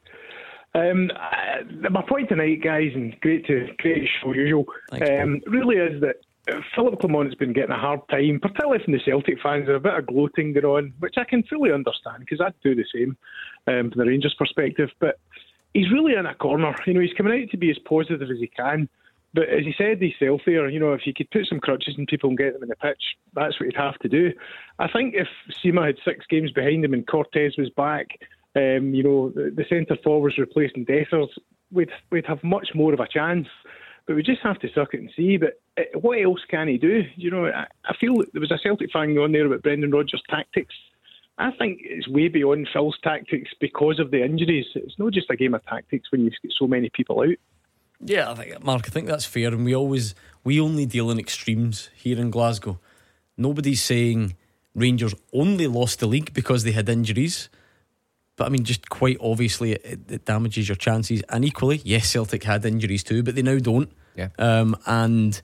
Um, uh, my point tonight, guys, and great to great show usual, Thanks, um, really is that uh, Philip Clement has been getting a hard time, particularly from the Celtic fans. There's a bit of gloating going on, which I can fully understand, because I'd do the same um, from the Rangers' perspective. But he's really in a corner. You know, he's coming out to be as positive as he can. But as he said himself there, you know, if you could put some crutches in people and get them in the pitch, that's what he'd have to do. I think if Sima had six games behind him and Cortez was back, Um, you know, the, the centre forwards replacing Dessers, we'd we'd have much more of a chance. But we just have to suck it and see. But uh, what else can he do? You know, I, I feel that there was a Celtic fan going on there about Brendan Rodgers' tactics I think it's way beyond Phil's tactics because of the injuries. It's not just a game of tactics when you've got so many people out. Yeah, I think, Mark, I think that's fair. And we always, we only deal in extremes here in Glasgow. Nobody's saying Rangers only lost the league because they had injuries. But I mean, just quite obviously it, it damages your chances. And equally, yes, Celtic had injuries too, but they now don't. Yeah. Um, and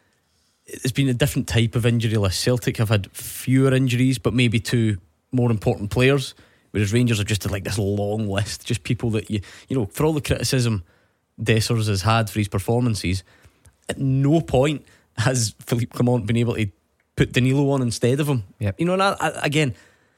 it's been a different type of injury list. Celtic have had fewer injuries, but maybe to more important players, whereas Rangers have just had like this long list, just people that you you know, for all the criticism Dessers has had for his performances, at no point has Philippe Clement been able to put Danilo on instead of him. Yep. You know, and I, I, again,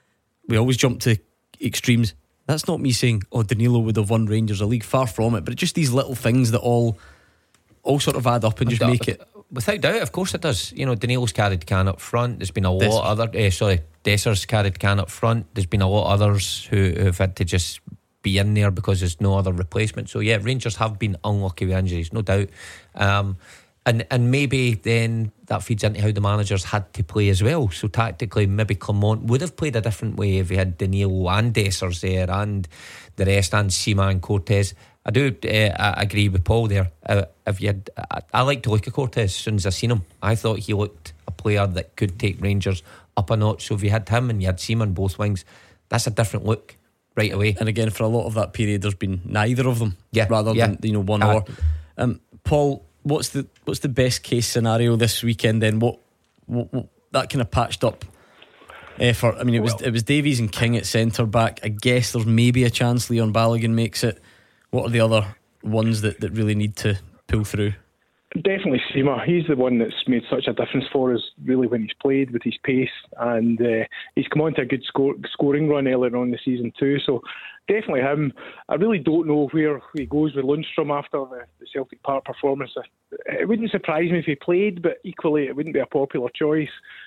we always jump to extremes. That's not me saying, oh, Danilo would have won Rangers a league, far from it, but just these little things that all all sort of add up and just Without- make it. Without doubt, of course it does. You know, Danilo's carried can up front. There's been a Dessers. lot other eh, sorry, Dessers carried can up front. There's been a lot others who have had to just be in there because there's no other replacement. So yeah, Rangers have been unlucky with injuries, no doubt. Um, and and maybe then that feeds into how the managers had to play as well. So tactically, maybe Clement would have played a different way if he had Danilo and Dessers there and the rest, and Sima and Cortez. I do uh, I agree with Paul there. Uh, if you had, I, I like to look at Cortez as soon as I seen him. I thought he looked a player that could take Rangers up a notch. So if you had him and you had Sima on both wings, that's a different look right away. And again, for a lot of that period, there's been neither of them, Yeah, rather yeah. than, you know, one Uh, or. Um, Paul, what's the what's the best case scenario this weekend? Then what, what, what that kind of patched up effort. I mean, it was it was Davies and King at centre back. I guess there's maybe a chance Leon Balogun makes it. What are the other ones that, that really need to pull through? Definitely Sima. He's the one that's made such a difference for us, really, when he's played with his pace, and uh, he's come on to a good score, scoring run earlier on in the season too. So definitely him. I really don't know where he goes with Lundstrom after the, the Celtic Park performance. It wouldn't surprise me if he played, but equally it wouldn't be a popular choice.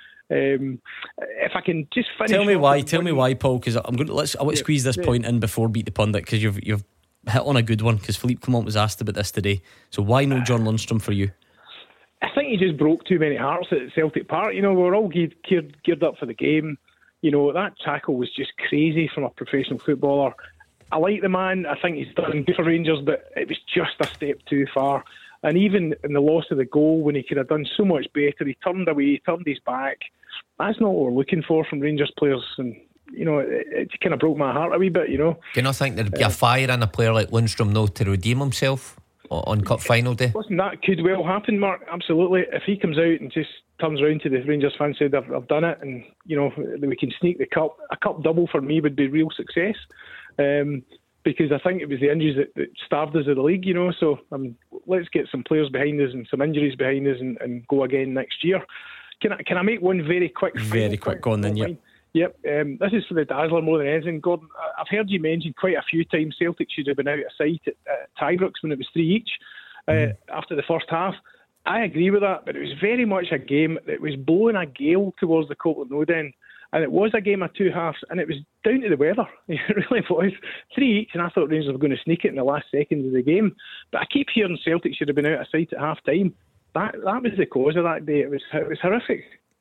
Um, if I can just finish. Tell me off why. on Tell one- me why, Paul. Because I'm going to let's. I want to Yeah, squeeze this yeah. point in before Beat the Pundit, because you've you've hit on a good one. Because Philippe Clement was asked about this today. So why no John Lundstrom for you? I think he just broke too many hearts at Celtic Park. You know, we were all geared, geared, geared up for the game. You know, that tackle was just crazy from a professional footballer. I like the man. I think he's done good for Rangers, but it was just a step too far. And even in the loss of the goal, when he could have done so much better, he turned away, he turned his back. That's not what we're looking for from Rangers players. And, you know, it, it kind of broke my heart a wee bit, you know. Do you not think there'd be a fire in a player like Lundstrom though to redeem himself o- on Cup final day? Listen, that could well happen, Mark. Absolutely. If he comes out and just turns around to the Rangers fans and said, I've, I've done it, and, you know, we can sneak the cup, a cup double for me would be real success. Um, because I think it was the injuries that, that starved us of the league, you know. So um, let's get some players behind us and some injuries behind us and, and go again next year. Can I, can I make one very quick Very final quick, point? go on then, yep. Yep, um, this is for the Dazzler more than anything. Gordon, I- I've heard you mention quite a few times Celtic should have been out of sight at, at Ibrox when it was three each uh, Mm-hmm. after the first half. I agree with that, but it was very much a game that was blowing a gale towards the Copeland Road end, and it was a game of two halves, and it was down to the weather. It really was. Three each, and I thought Rangers were going to sneak it in the last seconds of the game. But I keep hearing Celtic should have been out of sight at half time. That that was the cause of that day. It was it was horrific.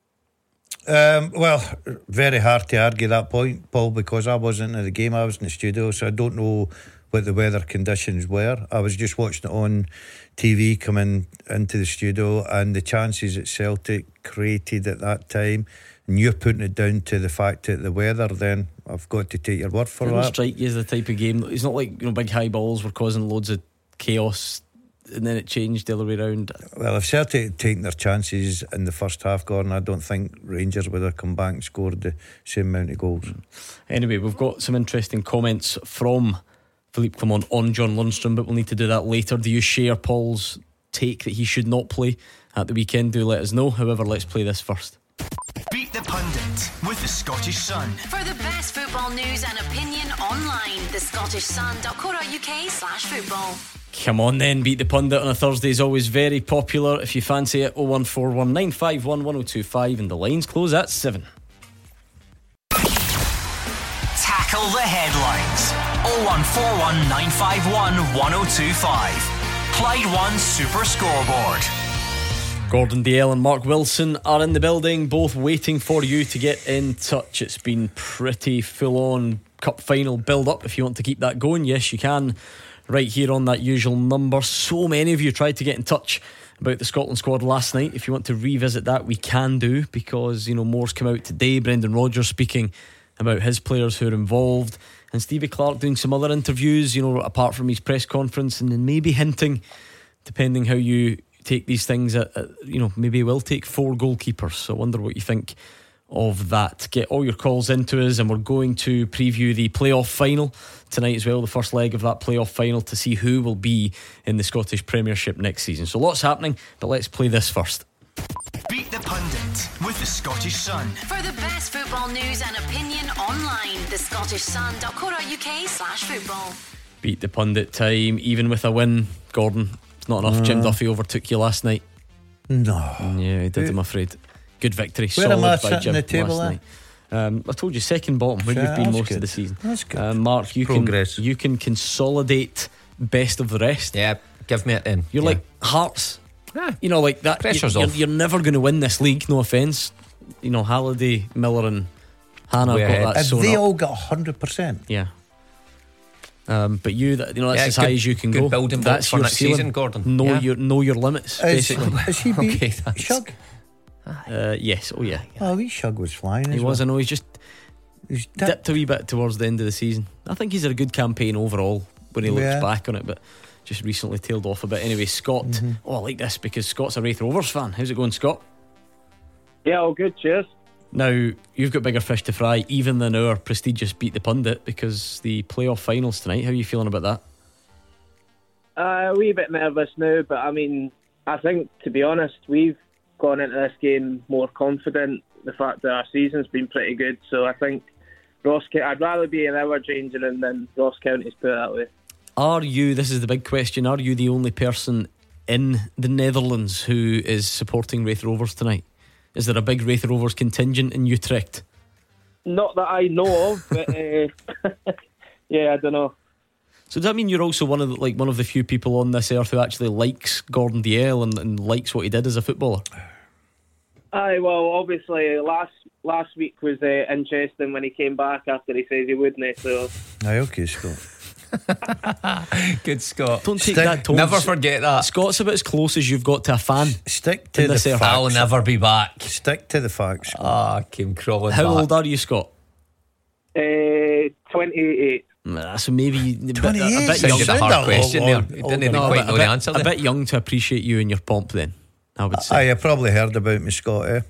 Um, well, very hard to argue that point, Paul, because I wasn't in the game. I was in the studio, so I don't know what the weather conditions were. I was just watching it on T V coming into the studio, and the chances that Celtic created at that time, and you're putting it down to the fact that the weather, then I've got to take your word for Doesn't that. strike you as the type of game. It's not like, you know, big high balls were causing loads of chaos and then it changed the other way around. Well, if Celtic had taken their chances in the first half, Gordon, I don't think Rangers would have come back and scored the same amount of goals. Anyway, we've got some interesting comments from Philippe Clement on John Lundstrom, but we'll need to do that later. Do you share Paul's take that he should not play at the weekend? Do let us know. However, let's play this first. Beat the Pundit with the Scottish Sun. For the best football news and opinion online, the Scottish Sun dot co dot uk slash football. Come on then, Beat the Pundit on a Thursday is always very popular. If you fancy it, oh one four one nine five one one oh two five, and the lines close at seven. Tackle the headlines. oh one four one nine five one one oh two five. Clyde One Super Scoreboard. Gordon Dalziel and Mark Wilson are in the building, both waiting for you to get in touch. It's been pretty full on cup final build up. If you want to keep that going, yes you can, right here on that usual number. So many of you tried to get in touch about the Scotland squad last night. If you want to revisit that, we can do, because you know more's come out today. Brendan Rodgers speaking about his players who are involved, and Stevie Clarke doing some other interviews, you know, apart from his press conference, and then maybe hinting, depending how you take these things, at, at, you know, maybe we'll take four goalkeepers. So I wonder what you think of that. Get all your calls into us, and we're going to preview the playoff final tonight as well, the first leg of that playoff final, to see who will be in the Scottish Premiership next season. So lots happening, but let's play this first. Beat the Pundit with the Scottish Sun. For the best football news and opinion online, the Scottish Sun dot co dot uk slash football. Beat the Pundit time, even with a win, Gordon. Not enough. Jim Duffy overtook you last night. No. Yeah, he did, I'm afraid. Good victory. Where am I Solid by sitting Jim the table last at? night. Um, I told you second bottom, where Sure, you've been that's most good. of the season. That's good. Um, Mark, you Progress. can you can consolidate best of the rest. Yeah, give me it then. You're Yeah. like Hearts. Ah, You know, like that. pressure's you're, off. you're never going to win this league. No offence. You know, Halliday, Miller, and Hannah Way have got ahead. that Have sewn they up. all got one hundred percent? Yeah. Um, but you, that you know, that's Yeah, as good- high as you can good go. building blocks That's for your next ceiling. season, Gordon. Know Yeah. your know your limits, Is, basically. is he beat Okay, that's- Shug? Uh, yes. Oh yeah. Oh, he Shug was flying. He as was. I well. know. He's just He's dipped. dipped. a wee bit towards the end of the season. I think he's had a good campaign overall when he looks Yeah. back on it, but just recently tailed off a bit. Anyway, Scott. Mm-hmm. Oh, I like this because Scott's a Wraith Rovers fan. How's it going, Scott? Yeah, all good, cheers. Now, you've got bigger fish to fry even than our prestigious Beat the Pundit, because the playoff finals tonight. How are you feeling about that? Uh, a wee bit nervous now, but I mean, I think, to be honest, we've gone into this game more confident. The fact that our season's been pretty good, so I think Ross. I'd rather be an Edwards Ranger than, than Ross County's, put it that way. Are you, this is the big question, are you the only person in the Netherlands who is supporting Wraith Rovers tonight? Is there a big Wraith Rovers contingent in Utrecht? Not that I know of, but uh, yeah, I don't know. So does that mean you're also one of the, like one of the few people on this earth who actually likes Gordon Dalziel and, and likes what he did as a footballer? Aye, well, obviously last last week was uh, interesting when he came back after he says he wouldn't. So Aye, okay, Scott. Good Scott. Don't take Stick- that tone. Never forget that. Scott's about as close as you've got to a fan. Stick to In the this era. I'll facts. never be back. Stick to the facts. Scott. Ah, came crawling How back. old are you, Scott? uh, twenty-eight. Nah, so maybe a bit, a twenty-eight. bit Sounded young. a Sound hard a question lot there. old- He old didn't even No, quite but know a, the bit, answer a there. bit young to appreciate you and your pomp then, I would say. Aye, you probably heard about me, Scott, eh?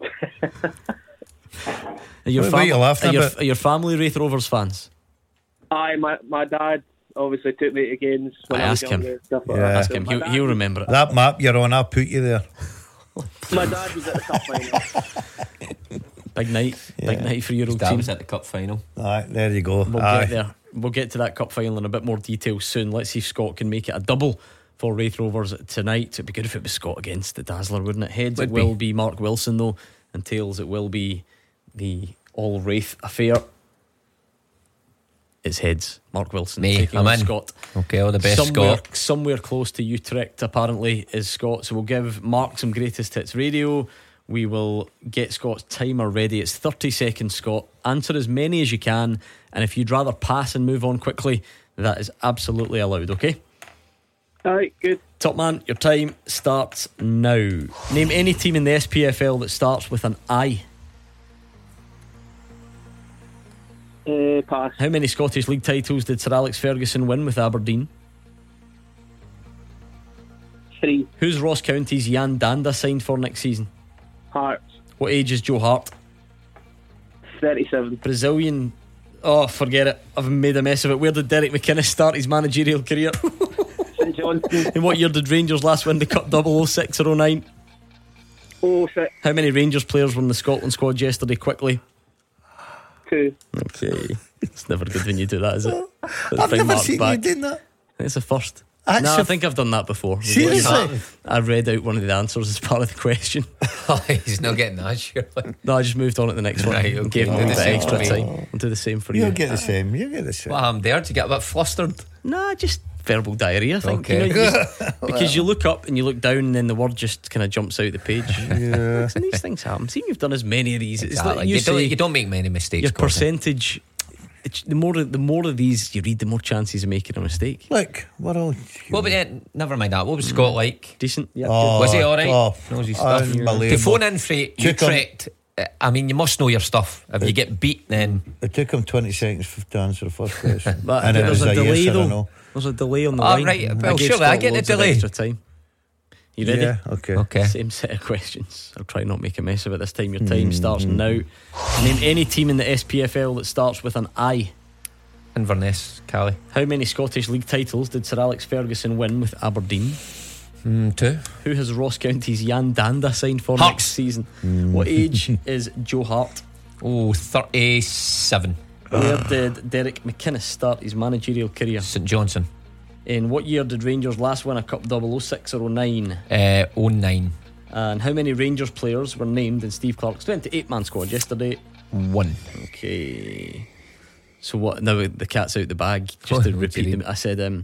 Are your, What- what are you laughing are your, about? are your family Wraith Rovers fans? Aye, my my dad obviously took me to games when I I was ask him. younger and stuff like Yeah. that. Ask So him, my he'll, dad- he'll remember it. That map you're on, I'll put you there. My dad was at the cup final. Big night, big Yeah. night for your old That team. was at the cup final. Aye, there you go. We'll Aye. get there. We'll get to that cup final in a bit more detail soon. Let's see if Scott can make it a double for Wraith Rovers tonight. It'd be good if it was Scott against the Dazzler, wouldn't it? Heads it Would be. will be Mark Wilson though, and tails it will be the all Wraith affair. It's heads. Mark Wilson Me, taking I'm on in. Scott. Okay, all the best, somewhere, Scott. somewhere close to Utrecht apparently is Scott. So we'll give Mark some greatest hits radio. We will get Scott's timer ready. It's thirty seconds, Scott. Answer as many as you can, and if you'd rather pass and move on quickly, that is absolutely allowed, okay? Aye, good. Top man, your time starts now. Name any team in the S P F L that starts with an I. Uh, pass. How many Scottish League titles did Sir Alex Ferguson win with Aberdeen? Three. Who's Ross County's Jan Danda signed for next season? Hearts. What age is Joe Hart? thirty-seven. Brazilian. Oh, forget it. I've made a mess of it. Where did Derek McInnes start his managerial career? St Johnstone. In what year did Rangers last win the Cup? double oh six or oh nine? oh six. How many Rangers players were in the Scotland squad yesterday? Quickly. Two. Okay. It's never good when you do that, is it? Let's I've bring never Mark seen you back. doing that. It's a first. That's no, a I think I've done that before. Seriously? I read out one of the answers as part of the question. Oh, he's not getting that, surely. No, I just moved on to the next one. Right, and okay. Gave him a Do bit the same extra for me. time. I'll do the same for You'll you. get the same. You'll get the same. Well, I'm there to get a bit flustered. Nah, just verbal diarrhea, I think. Okay. You know, you just, because you look up and you look down and then the word just kind of jumps out the page. Yeah. And these things happen. See, you've done as many of these. Exactly. It's like you, you, say, don't, you don't make many mistakes. your Gordon. percentage. It's, the more the more of these you read, the more chances of making a mistake. Look, we're all. What about it? Never mind that. What was Scott like? Decent. Yeah. Oh, Was he all right? oh, Knows his stuff. unbelievable. To phone in for Took him- Utrecht, uh, I mean, you must know your stuff. If you get beat, then It took him twenty seconds f- to answer the first question. But and it there's was a a delay yes or a though. no. There's a delay on the Ah, line. right. Well, gave surely I Scott get the loads of delay. extra time. You ready? Yeah, okay. okay. Same set of questions. I'll try not to make a mess of it this time. Your time starts now. Name any team in the S P F L that starts with an I. Inverness, Cali. How many Scottish League titles did Sir Alex Ferguson win with Aberdeen? Mm, two. Who has Ross County's Jan Danda signed for Hearts. next season? What age is Joe Hart? Oh, thirty-seven. Where did Derek McInnes start his managerial career? St Johnson. In what year did Rangers last win a cup double? oh six or oh nine? Uh, oh nine. And how many Rangers players were named in Steve Clarke's twenty-eight man squad yesterday? One. Okay. So what? Now the cat's out the bag. Just What? to What do you repeat them, I said um,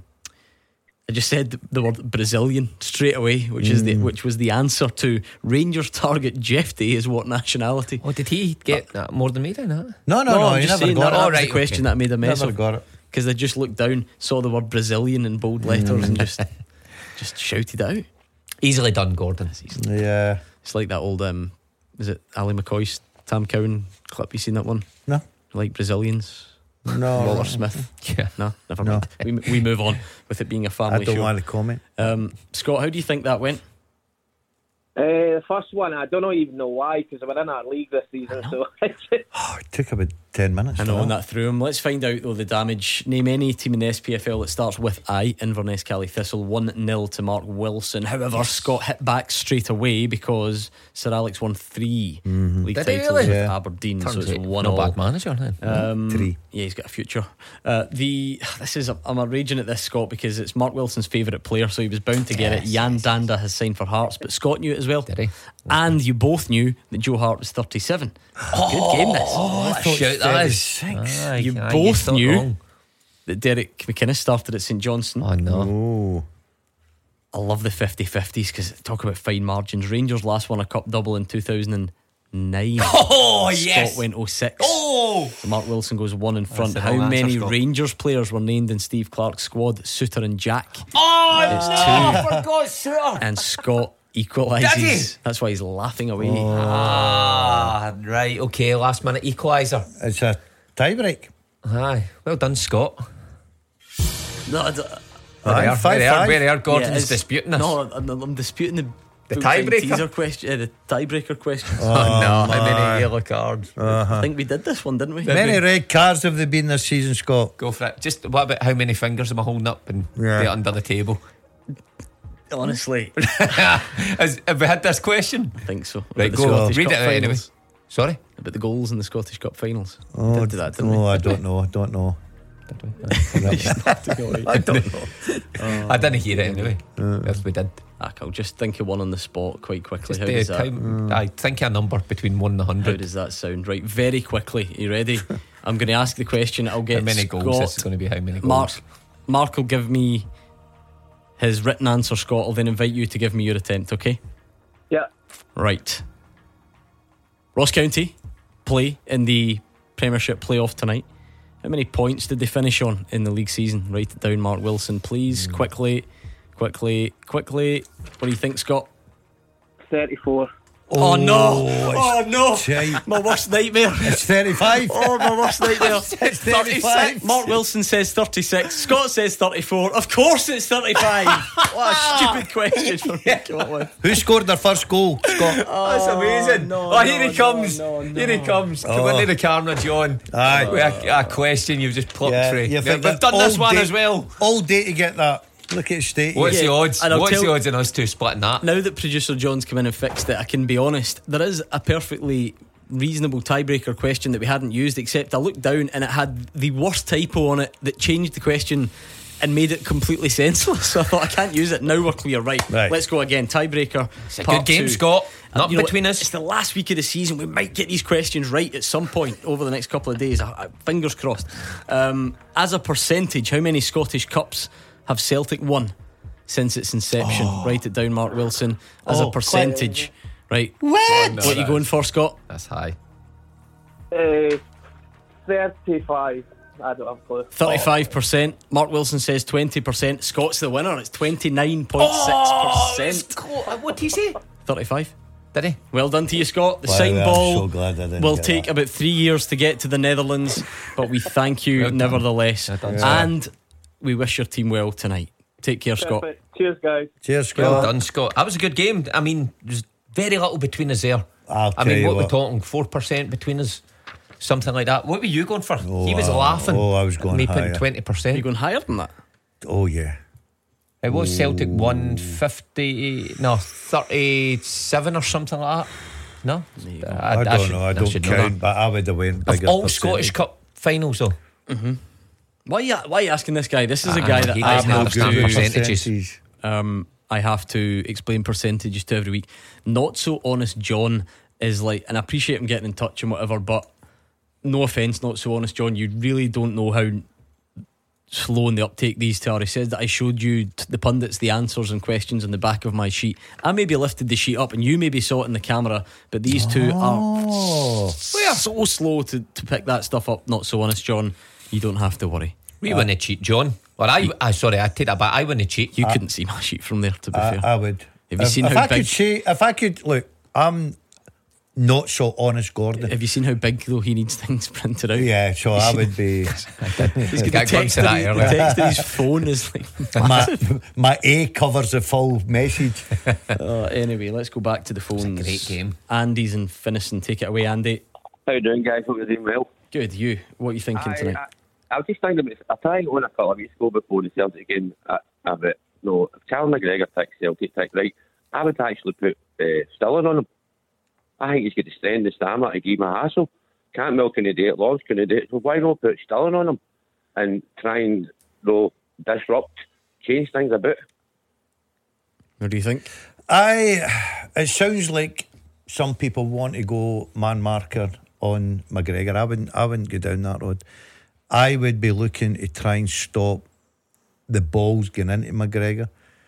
I just said the word Brazilian straight away, which is the which was the answer to Rangers target Jeff Day is what nationality? Oh, did he get that more than me then? Huh? No, no, no, I'm you just never saying got that, it. that Oh, was right, the question okay. that made a mess Never of got it. because they just looked down, saw the word Brazilian in bold letters, and just just shouted it out. Easily done, Gordon. Yeah. It's like that old um, is it Ali McCoy's Tam Cowan clip? You seen that one? No. Like Brazilians. No. Waller Smith. Yeah. No, never No. mind. We, we move on with it being a I family don't show. want to comment. Um, Scott, how do you think that went? Uh, the first one, I don't even know why, because we're in our league this season. So Oh, it took about ten minutes. I for know, and that. that threw him. Let's find out, though, the damage. Name any team in the S P F L that starts with I. Inverness Cali Thistle, one nil to Mark Wilson. However, Scott hit back straight away because Sir Alex won three league Did he titles really? with Yeah. Aberdeen, Turns so it's out, one no all. bad manager then. Um, Three. Yeah, he's got a future. Uh, the this is I'm a raging at this, Scott, because it's Mark Wilson's favourite player, so he was bound to get Yes, it. Jan Danda has signed for Hearts, but Scott knew it as well. Did he? And you both knew that Joe Hart was thirty-seven. Good game, this. Oh, I thought shout that is. thirty-six. Aye, You aye, both thought knew. wrong. That Derek McInnes started at St Johnstone. Oh no. Oh. I love the fifty-fifties because talk about fine margins. Rangers last won a cup double in two thousand nine. Oh Scott yes. went oh six. Oh. So Mark Wilson goes one in front. the How wrong answer, many Scott. Rangers players were named in Steve Clarke's squad? Suter and Jack. Oh It's no! two. For God's sake. And Scott Did equalises. he? That's why he's laughing away. Ah, right. Okay. Last minute equaliser. It's a tiebreak. Aye. Well done, Scott. No, I d- Where Aye, they are, five, where they are, five. where they are. Gordon's yeah, it's- disputing this. No, I'm, I'm disputing the The full-time tiebreaker? teaser question. Yeah, the tiebreaker question. Oh, no! How my. many yellow cards? I think we did this one, didn't we? Many red cards have there been this season, Scott? Go for it. Just what about how many fingers am I holding up and Yeah. get under the table? Honestly, Has, have we had this question? I think so. Right, About the go. Scottish Read Cup it out anyway. finals. Sorry. About the goals in the Scottish Cup finals. We Oh, did do that, didn't no, we? I don't know. I don't know. I don't know. I didn't hear it anyway. Yes, we did. I'll just think of one on the spot quite quickly. Just How uh, does that? time, I think a number between one and a How hundred. does that sound? Right, very quickly. Are you ready? I'm going to ask the question. I'll get How many Scott. goals? This is going to be how many goals? Mark. Mark will give me his written answer. Scott will then invite you to give me your attempt. Okay. yeah, Right. Ross County play in the Premiership playoff tonight. How many points did they finish on in the league season? Write it down, Mark Wilson, please. Quickly, quickly, quickly. What do you think, Scott? thirty-four. Oh, no! Oh no! Shite. My worst nightmare. It's thirty-five. Oh, my worst nightmare. It's thirty-five. Mark Wilson says thirty-six. Scott says thirty-four. Of course it's thirty-five. What a stupid question for me to come up with. Who scored their first goal, Scott? That's amazing. no, oh, here no, he comes. no, no, Here he no. comes. Come Oh. into the camera, John. Aye. With a, a question you've just plucked Yeah, through. you Yeah, think we've that done this all one day- as well. All day to get that. Look at his state. What's Yeah, the odds? and I'll What's the tell- odds in us two splitting that? Now that producer John's come in and fixed it, I can be honest. There is a perfectly reasonable tiebreaker question that we hadn't used, except I looked down and it had the worst typo on it that changed the question and made it completely senseless. So I thought, I can't use it. Now we're clear. Right, Right. let's go again. Tiebreaker. It's a part good game, two. Scott. And Not you know between what? us. It's the last week of the season. We might get these questions right at some point over the next couple of days. I, I, fingers crossed. Um, as a percentage, how many Scottish Cups have Celtic won since its inception? Oh. Write it down, Mark Wilson, as Oh, a percentage. Right. What? Oh, no, What are you going for, Scott? That's high. Uh, thirty-five. I don't have a clue. thirty-five percent. Mark Wilson says twenty percent. Scott's the winner. It's twenty-nine point six percent. What did he say? thirty-five. Did he? Well done to you, Scott. The Wow, sign I'm ball so glad I didn't will get take that. about three years to get to the Netherlands, but we thank you Well done. nevertheless. Well done, Scott. And we wish your team well tonight. Take care, Scott. Perfect. Cheers, guys. Cheers, Scott. Well done, Scott. That was a good game. I mean, there's very little between us there. I'll I tell mean, you what, what. we're talking four percent between us, something like that. What were you going for? Oh, he was uh, laughing. oh, I was going Me higher. putting twenty Are you percent. going higher than that? Oh, yeah. It was Celtic one fifty, no, thirty-seven or something like that. No, I, don't should- know. I don't should know count, that. but I would have went Of bigger. all percentage. Scottish Cup finals, though. Why are you, why are you asking this guy? This is a I guy know, that he I doesn't have understand to, percentages. um, I have to explain percentages to every week. Not so honest John is like, and I appreciate him getting in touch and whatever, but no offence, not so honest John, you really don't know how slow in the uptake these two are. He says that I showed you t- the pundits the answers and questions on the back of my sheet. I maybe lifted the sheet up and you maybe saw it in the camera, but these two Oh. are so slow to, to pick that stuff up. Not so honest John, you don't have to worry. We uh, wouldn't cheat, John. Or I, I, sorry, I take that back. I wouldn't cheat. You couldn't see my sheet from there, to be I, fair. I would. Have you if, seen if how I big? could say, if I could look, I'm not so honest, Gordon. Have you seen how big though he needs things printed out? Yeah, so I would be. He's got Got the glimpse text, of of that his, the earlier. text of his phone is like my, my A covers the full message. uh, anyway, let's go back to the phones. It's a great game. Andy's in Finnieston. Take it away, Andy. How you doing, guys? Hope you're doing well. Good. You. What are you thinking I, tonight? I, I was just thinking about I tried on a couple of weeks ago before the Celtic game uh, about no, if Callum McGregor picks Celtic pick right, I would actually put uh, Stilling on him. I think he's got the strength, the stamina to give him a hassle. Cantwell couldn't do it, Lawrence couldn't do it, so why not put Stilling on him and try and though disrupt, change things a bit? What do you think? I. It sounds like some people want to go man marker on McGregor. I wouldn't. I wouldn't go down that road. I would be looking to try and stop the balls going into McGregor.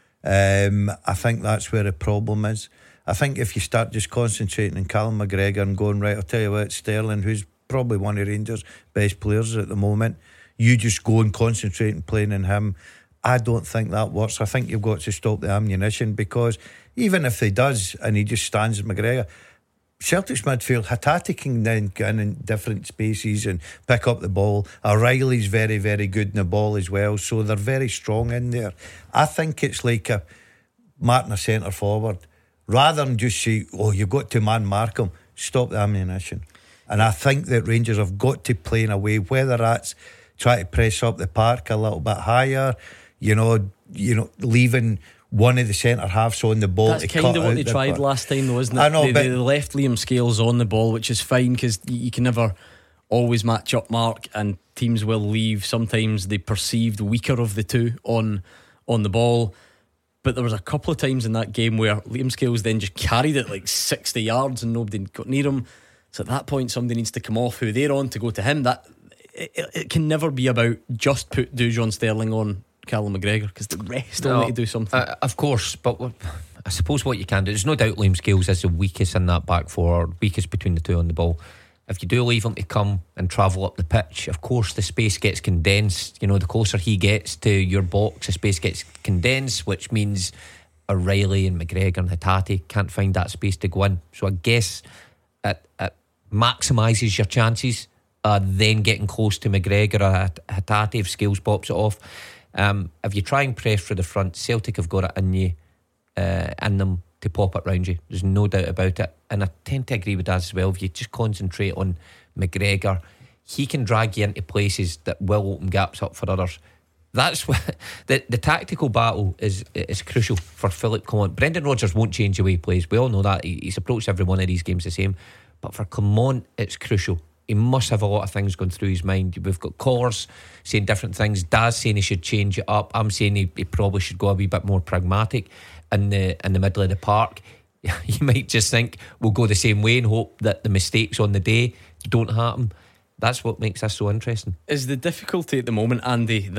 Um, I think that's where the problem is. I think if you start just concentrating on Callum McGregor and going, right, I'll tell you what, Sterling, who's probably one of Rangers' best players at the moment, you just go and concentrate on playing on him. I don't think that works. I think you've got to stop the ammunition, because even if he does and he just stands at McGregor, Celtic's midfield, Hatate can then get in, in different spaces and pick up the ball. O'Reilly's very, very good in the ball as well, so they're very strong in there. I think it's like a marking a centre forward. Rather than just say, oh, you've got to man mark him, stop the ammunition. And I think that Rangers have got to play in a way, whether that's try to press up the park a little bit higher, you know, you know, leaving one of the centre halves on the ball. That's to kind cut of what out they the tried park. last time, though, isn't it? I know, they, but they left Liam Scales on the ball, which is fine because you can never always match up Mark, and teams will leave sometimes the perceived weaker of the two on on the ball. But there was a couple of times in that game where Liam Scales then just carried it like sixty yards and nobody got near him. So at that point, somebody needs to come off who they're on to go to him. That it, it, it can never be about just put Dujon Sterling on Callum McGregor, because the rest No, all need to do something. Uh, of course, but what, I suppose what you can do, there's no doubt Liam Scales is the weakest in that back four, weakest between the two on the ball. If you do leave him to come and travel up the pitch, of course the space gets condensed. You know, the closer he gets to your box, the space gets condensed, which means O'Reilly and McGregor and Hatate can't find that space to go in. So I guess it, it maximises your chances, uh, then getting close to McGregor or Hatate if Scales pops it off. Um, if you try and press for the front, Celtic have got it in you, uh, in them to pop it round you. There's no doubt about it. And I tend to agree with that as well. If you just concentrate on McGregor, he can drag you into places that will open gaps up for others. That's what the, the tactical battle is is crucial for Philip Clement. Brendan Rodgers won't change the way he plays. We all know that. He, he's approached every one of these games the same. But for Clement, it's crucial. He must have a lot of things going through his mind. We've got callers saying different things. Daz saying he should change it up. I'm saying he, he probably should go a wee bit more pragmatic in the in the middle of the park. You might just think we'll go the same way and hope that the mistakes on the day don't happen. That's what makes this so interesting. Is the difficulty at the moment, Andy, that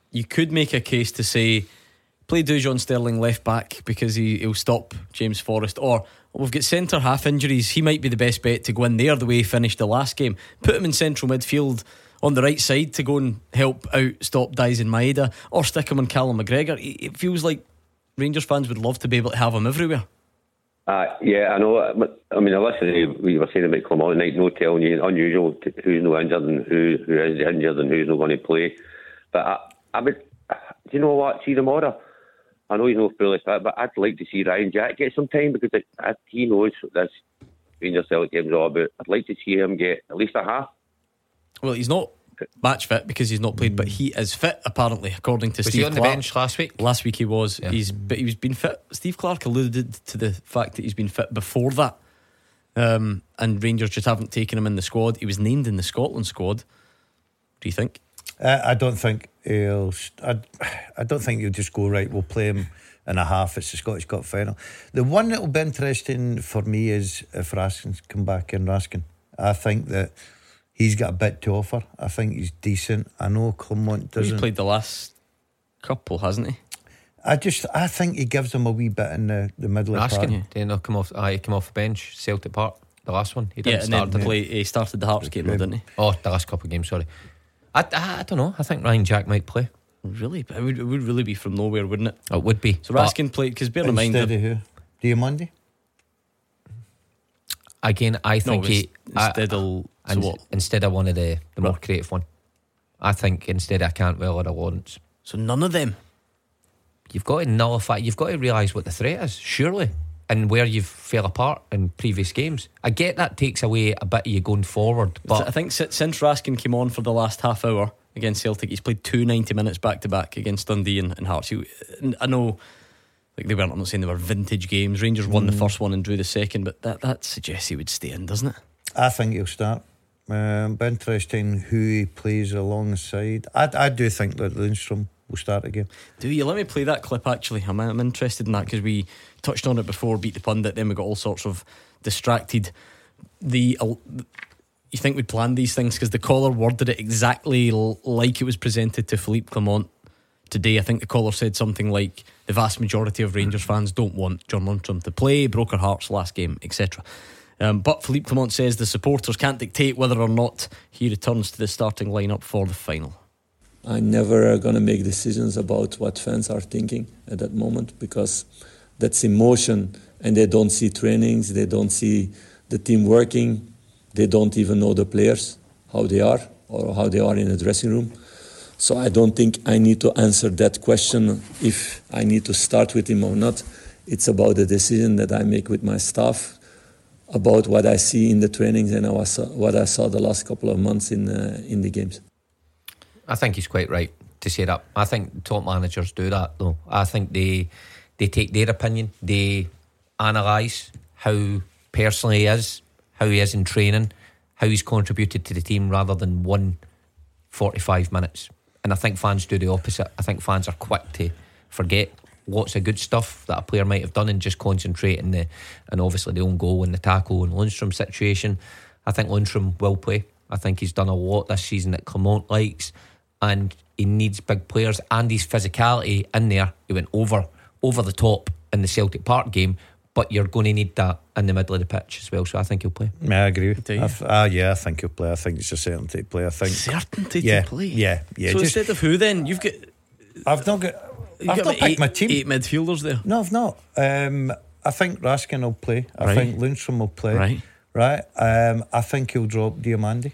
you could make a case to say play Dujon Sterling left back because he, he'll stop James Forrest, or we've got centre half injuries, he might be the best bet to go in there the way he finished the last game. Put him in central midfield on the right side to go and help out stop Daizen Maeda, or stick him on Callum McGregor. It feels like Rangers fans would love to be able to have him everywhere. Uh, yeah, I know. I mean, I listened to what you were saying about Clement tonight. No telling you, unusual who's no injured and who who is injured and who's not going to play. But I, I would, do you know what? See tomorrow. I know he's not fully fit, but I'd like to see Ryan Jack get some time because it, I, he knows what this Rangers Celtic game is all about. I'd like to see him get at least a half. Well, he's not match fit because he's not played, but he is fit apparently, according to was Steve he on Clark. the bench last week? Last week he was. Yeah. He's but he's been fit. Steve Clark alluded to the fact that he's been fit before that, um, and Rangers just haven't taken him in the squad. He was named in the Scotland squad. Do you think? Uh, I don't think he'll. I, I don't think he'll just go right. We'll play him in a half. It's the Scottish Cup final. The one that will be interesting for me is if Raskin's come back in. Raskin, I think that he's got a bit to offer. I think he's decent. I know Clement doesn't. He's played the last couple, hasn't he? I just, I think he gives them a wee bit in the, the middle of the Raskin, park. did he not come off? Uh, he came off the bench, Celtic Park, the last one. He didn't Yeah, and start then the play, he started the Hearts game, though, didn't he? Oh, the last couple of games. Sorry, I, I, I don't know. I think Ryan Jack might play. Really, it would, it would really be from nowhere, wouldn't it? It would be. So Raskin played because bear in mind Instead of who? Diamandi? Again, I think no, he instead I, of so in, what? instead of one of the, the more creative one. I think instead of Cantwell or a Lawrence. So none of them. You've got to nullify. You've got to realise what the threat is, surely, and where you've fell apart in previous games. I get that takes away a bit of you going forward, but I think since Raskin came on for the last half hour against Celtic, he's played two ninety minutes back to back against Dundee and, and Hearts. He, I know, like they weren't. I'm not saying they were vintage games. Rangers won Mm. the first one and drew the second, but that that suggests he would stay in, doesn't it? I think he'll start. Um, be interesting who he plays alongside. I, I do think that Lundstrom will start again. Do you? Let me play that clip actually. I'm, I'm interested in that because we touched on it before, beat the pundit, then we got all sorts of distracted. The uh, you think we'd planned these things because the caller worded it exactly l- like it was presented to Philippe Clement today. I think the caller said something like the vast majority of Rangers fans don't want John Lundstrom to play, broke our hearts last game, et cetera. Um, but Philippe Clement says the supporters can't dictate whether or not he returns to the starting lineup for the final. I'm never going to make decisions about what fans are thinking at that moment because that's emotion and they don't see trainings, they don't see the team working, they don't even know the players, how they are or how they are in the dressing room. So I don't think I need to answer that question if I need to start with him or not. It's about the decision that I make with my staff about what I see in the trainings and what I saw the last couple of months in uh, in the games. I think he's quite right to say that. I think top managers do that though. I think they they take their opinion, they analyse how personally he is, how he is in training, how he's contributed to the team rather than one forty-five minutes. And I think fans do the opposite. I think fans are quick to forget lots of good stuff that a player might have done and just concentrate in the and obviously the own goal and the tackle and Lundstrom situation. I think Lundstrom will play. I think he's done a lot this season that Clement likes, and he needs big players and his physicality in there. He went over over the top in the Celtic Park game, but you're going to need that in the middle of the pitch as well. So I think he'll play. Yeah, I agree. I th- uh, yeah, I think he'll play. I think it's a certainty to play. I think certainty yeah, to play. Yeah, yeah. So just, instead of who then? You've got. I've not got. You've I've got not about picked eight, my team. Eight midfielders there. No, I've not. Um, I think Raskin will play. I Right. think Lundstrom will play. Right. Right. Um, I think he'll drop Diamandi.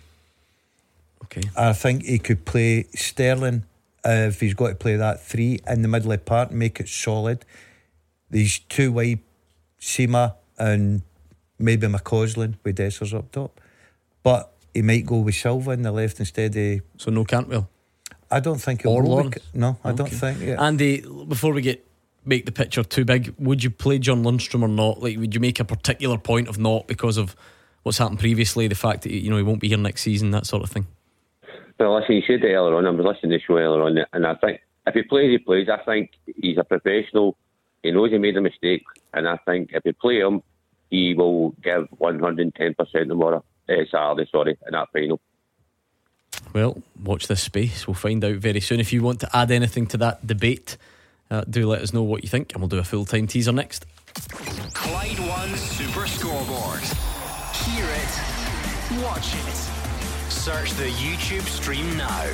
Okay. I think he could play Sterling uh, if he's got to play that three in the middle of the park, make it solid. These two wide, Sima and maybe McCausland with Dessers up top. But he might go with Silva in the left instead of. So no Cantwell. I don't think he'll Or go Lawrence. with, No, I don't Okay. think. Yeah. Andy, before we get make the picture too big, would you play John Lundstrom or not? Like, would you make a particular point of not because of what's happened previously, the fact that you know he won't be here next season, that sort of thing? Well, listen, you said it earlier on. I was listening to the show earlier on, and I think if he plays, he plays. I think he's a professional. He knows he made a mistake, and I think if you play him, he will give one hundred ten percent tomorrow. Uh, Saturday, sorry, in that final. Well, watch this space. We'll find out very soon. If you want to add anything to that debate, uh, do let us know what you think, and we'll do a full-time teaser next. Clyde One Super Scoreboard. Hear it, watch it. Search the YouTube stream now.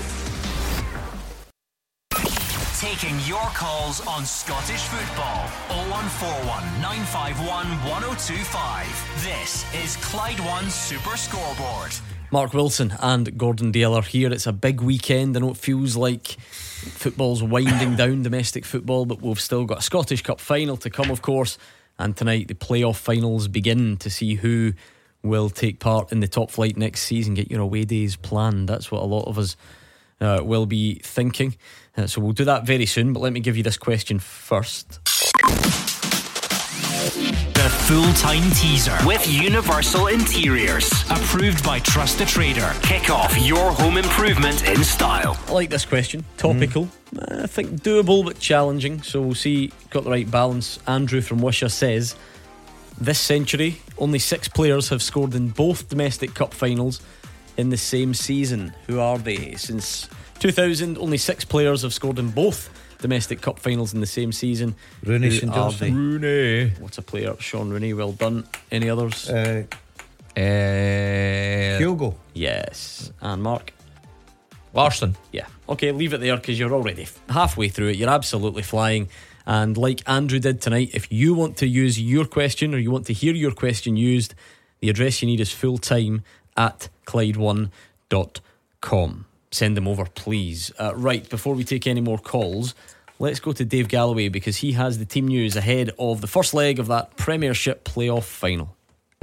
Taking your calls on Scottish football. oh one four one, nine five one, one oh two five. This is Clyde One Super Scoreboard. Mark Wilson and Gordon Dale are here. It's a big weekend. I know it feels like football's winding down, domestic football, but we've still got a Scottish Cup final to come, of course. And tonight the playoff finals begin to see who will take part in the top flight next season. Get your away days planned. That's what a lot of us uh, will be thinking. Uh, so we'll do that very soon, but let me give you this question first. The full-time teaser with Universal Interiors. Approved by Trust a Trader. Kick off your home improvement in style. I like this question. Topical. Mm. I think doable but challenging. So we'll see. Got the right balance. Andrew from Wishaw says, this century, only six players have scored in both domestic cup finals in the same season. Who are they? Since two thousand, only six players have scored in both domestic cup finals in the same season. Rooney, Who Saint are Johnson. they? Rooney. What's a player? Sean Rooney, well done. Any others? Uh, Uh, Hugo. Yes. And Mark? Larsson. Yeah. Okay, leave it there because you're already f- halfway through it. You're absolutely flying. And like Andrew did tonight, if you want to use your question or you want to hear your question used, the address you need is fulltime at Clyde one dot com. Send them over, please. Uh, right, before we take any more calls, let's go to Dave Galloway because he has the team news ahead of the first leg of that Premiership playoff final.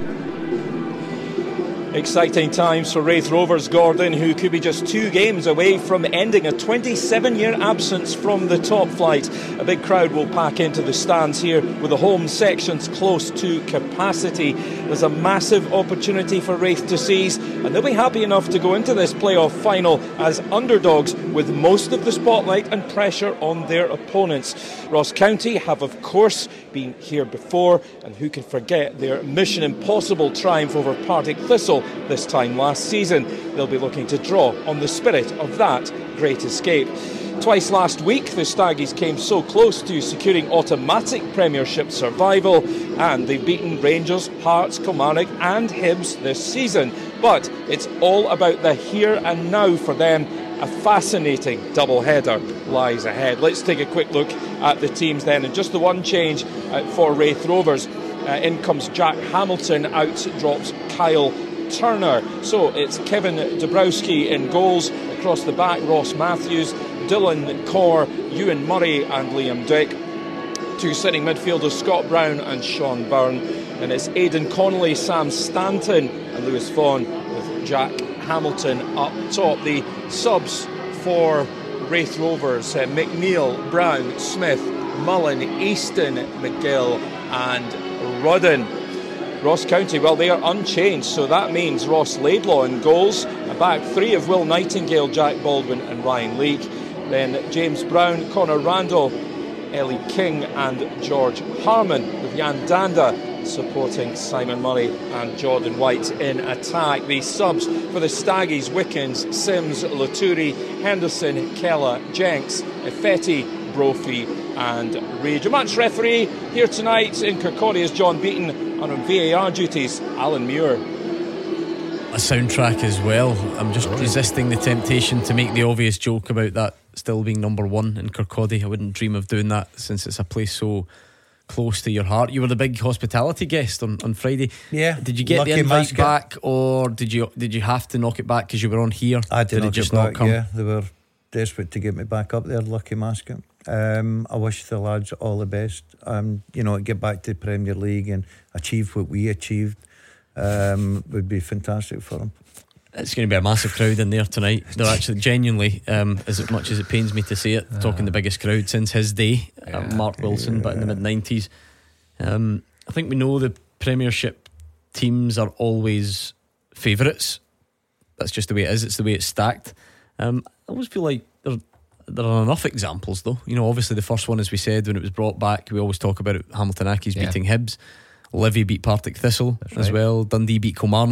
Exciting times for Raith Rovers, Gordon, who could be just two games away from ending a twenty-seven-year absence from the top flight. A big crowd will pack into the stands here with the home sections close to capacity. There's a massive opportunity for Raith to seize, and they'll be happy enough to go into this playoff final as underdogs with most of the spotlight and pressure on their opponents. Ross County have, of course, been here before, and who can forget their mission impossible triumph over Partick Thistle this time last season. They'll be looking to draw on the spirit of that great escape. Twice last week, the Staggies came so close to securing automatic Premiership survival, and they've beaten Rangers, Hearts, Kilmarnock and Hibs this season. But it's all about the here and now for them. A fascinating double-header lies ahead. Let's take a quick look at the teams then, and just the one change uh, for Raith Rovers. Uh, in comes Jack Hamilton, out drops Kyle Turner. So it's Kevin Dabrowski in goals. Across the back, Ross Matthews, Dylan Corr, Ewan Murray and Liam Dick. Two sitting midfielders, Scott Brown and Sean Byrne. And it's Aidan Connolly, Sam Stanton and Lewis Vaughan with Jack Hamilton up top. The subs for Raith Rovers, uh, McNeil, Brown, Smith, Mullen, Easton, McGill and Rudden. Ross County, well, they are unchanged, so that means Ross Laidlaw in goals. A back three of Will Nightingale, Jack Baldwin and Ryan Leake. Then James Brown, Connor Randall, Ellie King and George Harmon, with Jan Danda supporting Simon Murray and Jordan White in attack. The subs for the Staggies: Wickens, Sims, Laturi, Henderson, Keller, Jenks, Effetti, Brophy and Rage. A match referee here tonight in Kirkcaldy is John Beaton, and on V A R duties Alan Muir. A soundtrack as well. I'm just resisting the temptation to make the obvious joke about that still being number one in Kirkcaldy. I wouldn't dream of doing that since it's a place so close to your heart. You were the big hospitality guest on, on Friday. Yeah. Did you get Lucky the invite Mascot. back, or did you did you have to knock it back because you were on here? I did, did knock it just it back, not come? Yeah, they were desperate to get me back up there, Lucky Mascot. Um, I wish the lads all the best. Um, you know, get back to the Premier League and achieve what we achieved um, would be fantastic for them. It's going to be a massive crowd in there tonight. They're actually genuinely, um, as much as it pains me to say it, uh, talking the biggest crowd since his day, yeah, uh, Mark Wilson, yeah. But in the mid nineties. Um, I think we know the Premiership teams are always favourites. That's just the way it is. It's the way it's stacked. Um, I always feel like there, there are enough examples, though. You know, obviously the first one, as we said, when it was brought back, we always talk about it, Hamilton Accies yeah. beating Hibs. Livy beat Partick Thistle That's as right. well. Dundee beat Kilmarnock.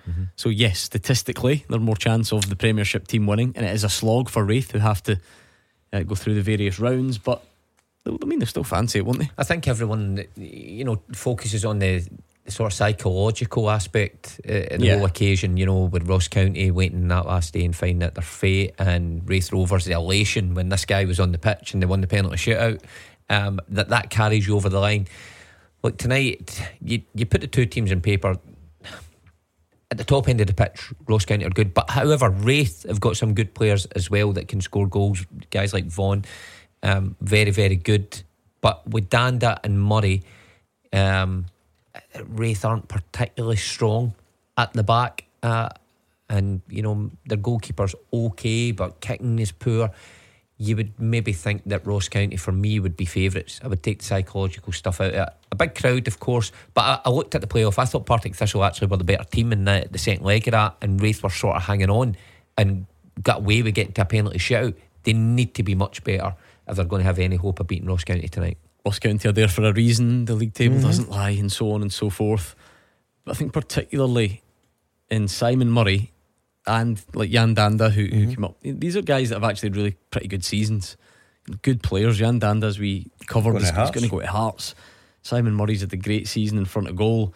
Mm-hmm. So yes, statistically there's more chance of the Premiership team winning, and it is a slog for Raith, who have to uh, go through the various rounds, but I mean, they still fancy it, won't they? I think everyone, you know, focuses on the sort of psychological aspect uh, in the Yeah. whole occasion, you know, with Ross County waiting that last day and finding out their fate, and Raith Rovers, the elation when this guy was on the pitch and they won the penalty shootout, um, that that carries you over the line. Look, tonight you, you put the two teams in paper. At the top end of the pitch, Ross County are good, but however, Raith have got some good players as well that can score goals. Guys like Vaughan, um, very very good. But with Danda and Murray, um, Raith aren't particularly strong at the back, uh, and you know their goalkeeper's okay, but kicking is poor. You would maybe think that Ross County for me would be favourites. I would take the psychological stuff out of it. A big crowd, of course, but I, I looked at the playoff. I thought Partick Thistle actually were the better team in the, the second leg of that, and Raith were sort of hanging on and got away with getting to a penalty shootout. They need to be much better if they're going to have any hope of beating Ross County tonight. Ross County are there for a reason. The league table Mm-hmm. doesn't lie, and so on and so forth. But I think particularly in Simon Murray and like Jan Danda, who, who came up, these are guys that have actually really pretty good seasons, good players. Jan Danda, as we covered, Going is to Hearts. going to go to Hearts. Simon Murray's had a great season in front of goal.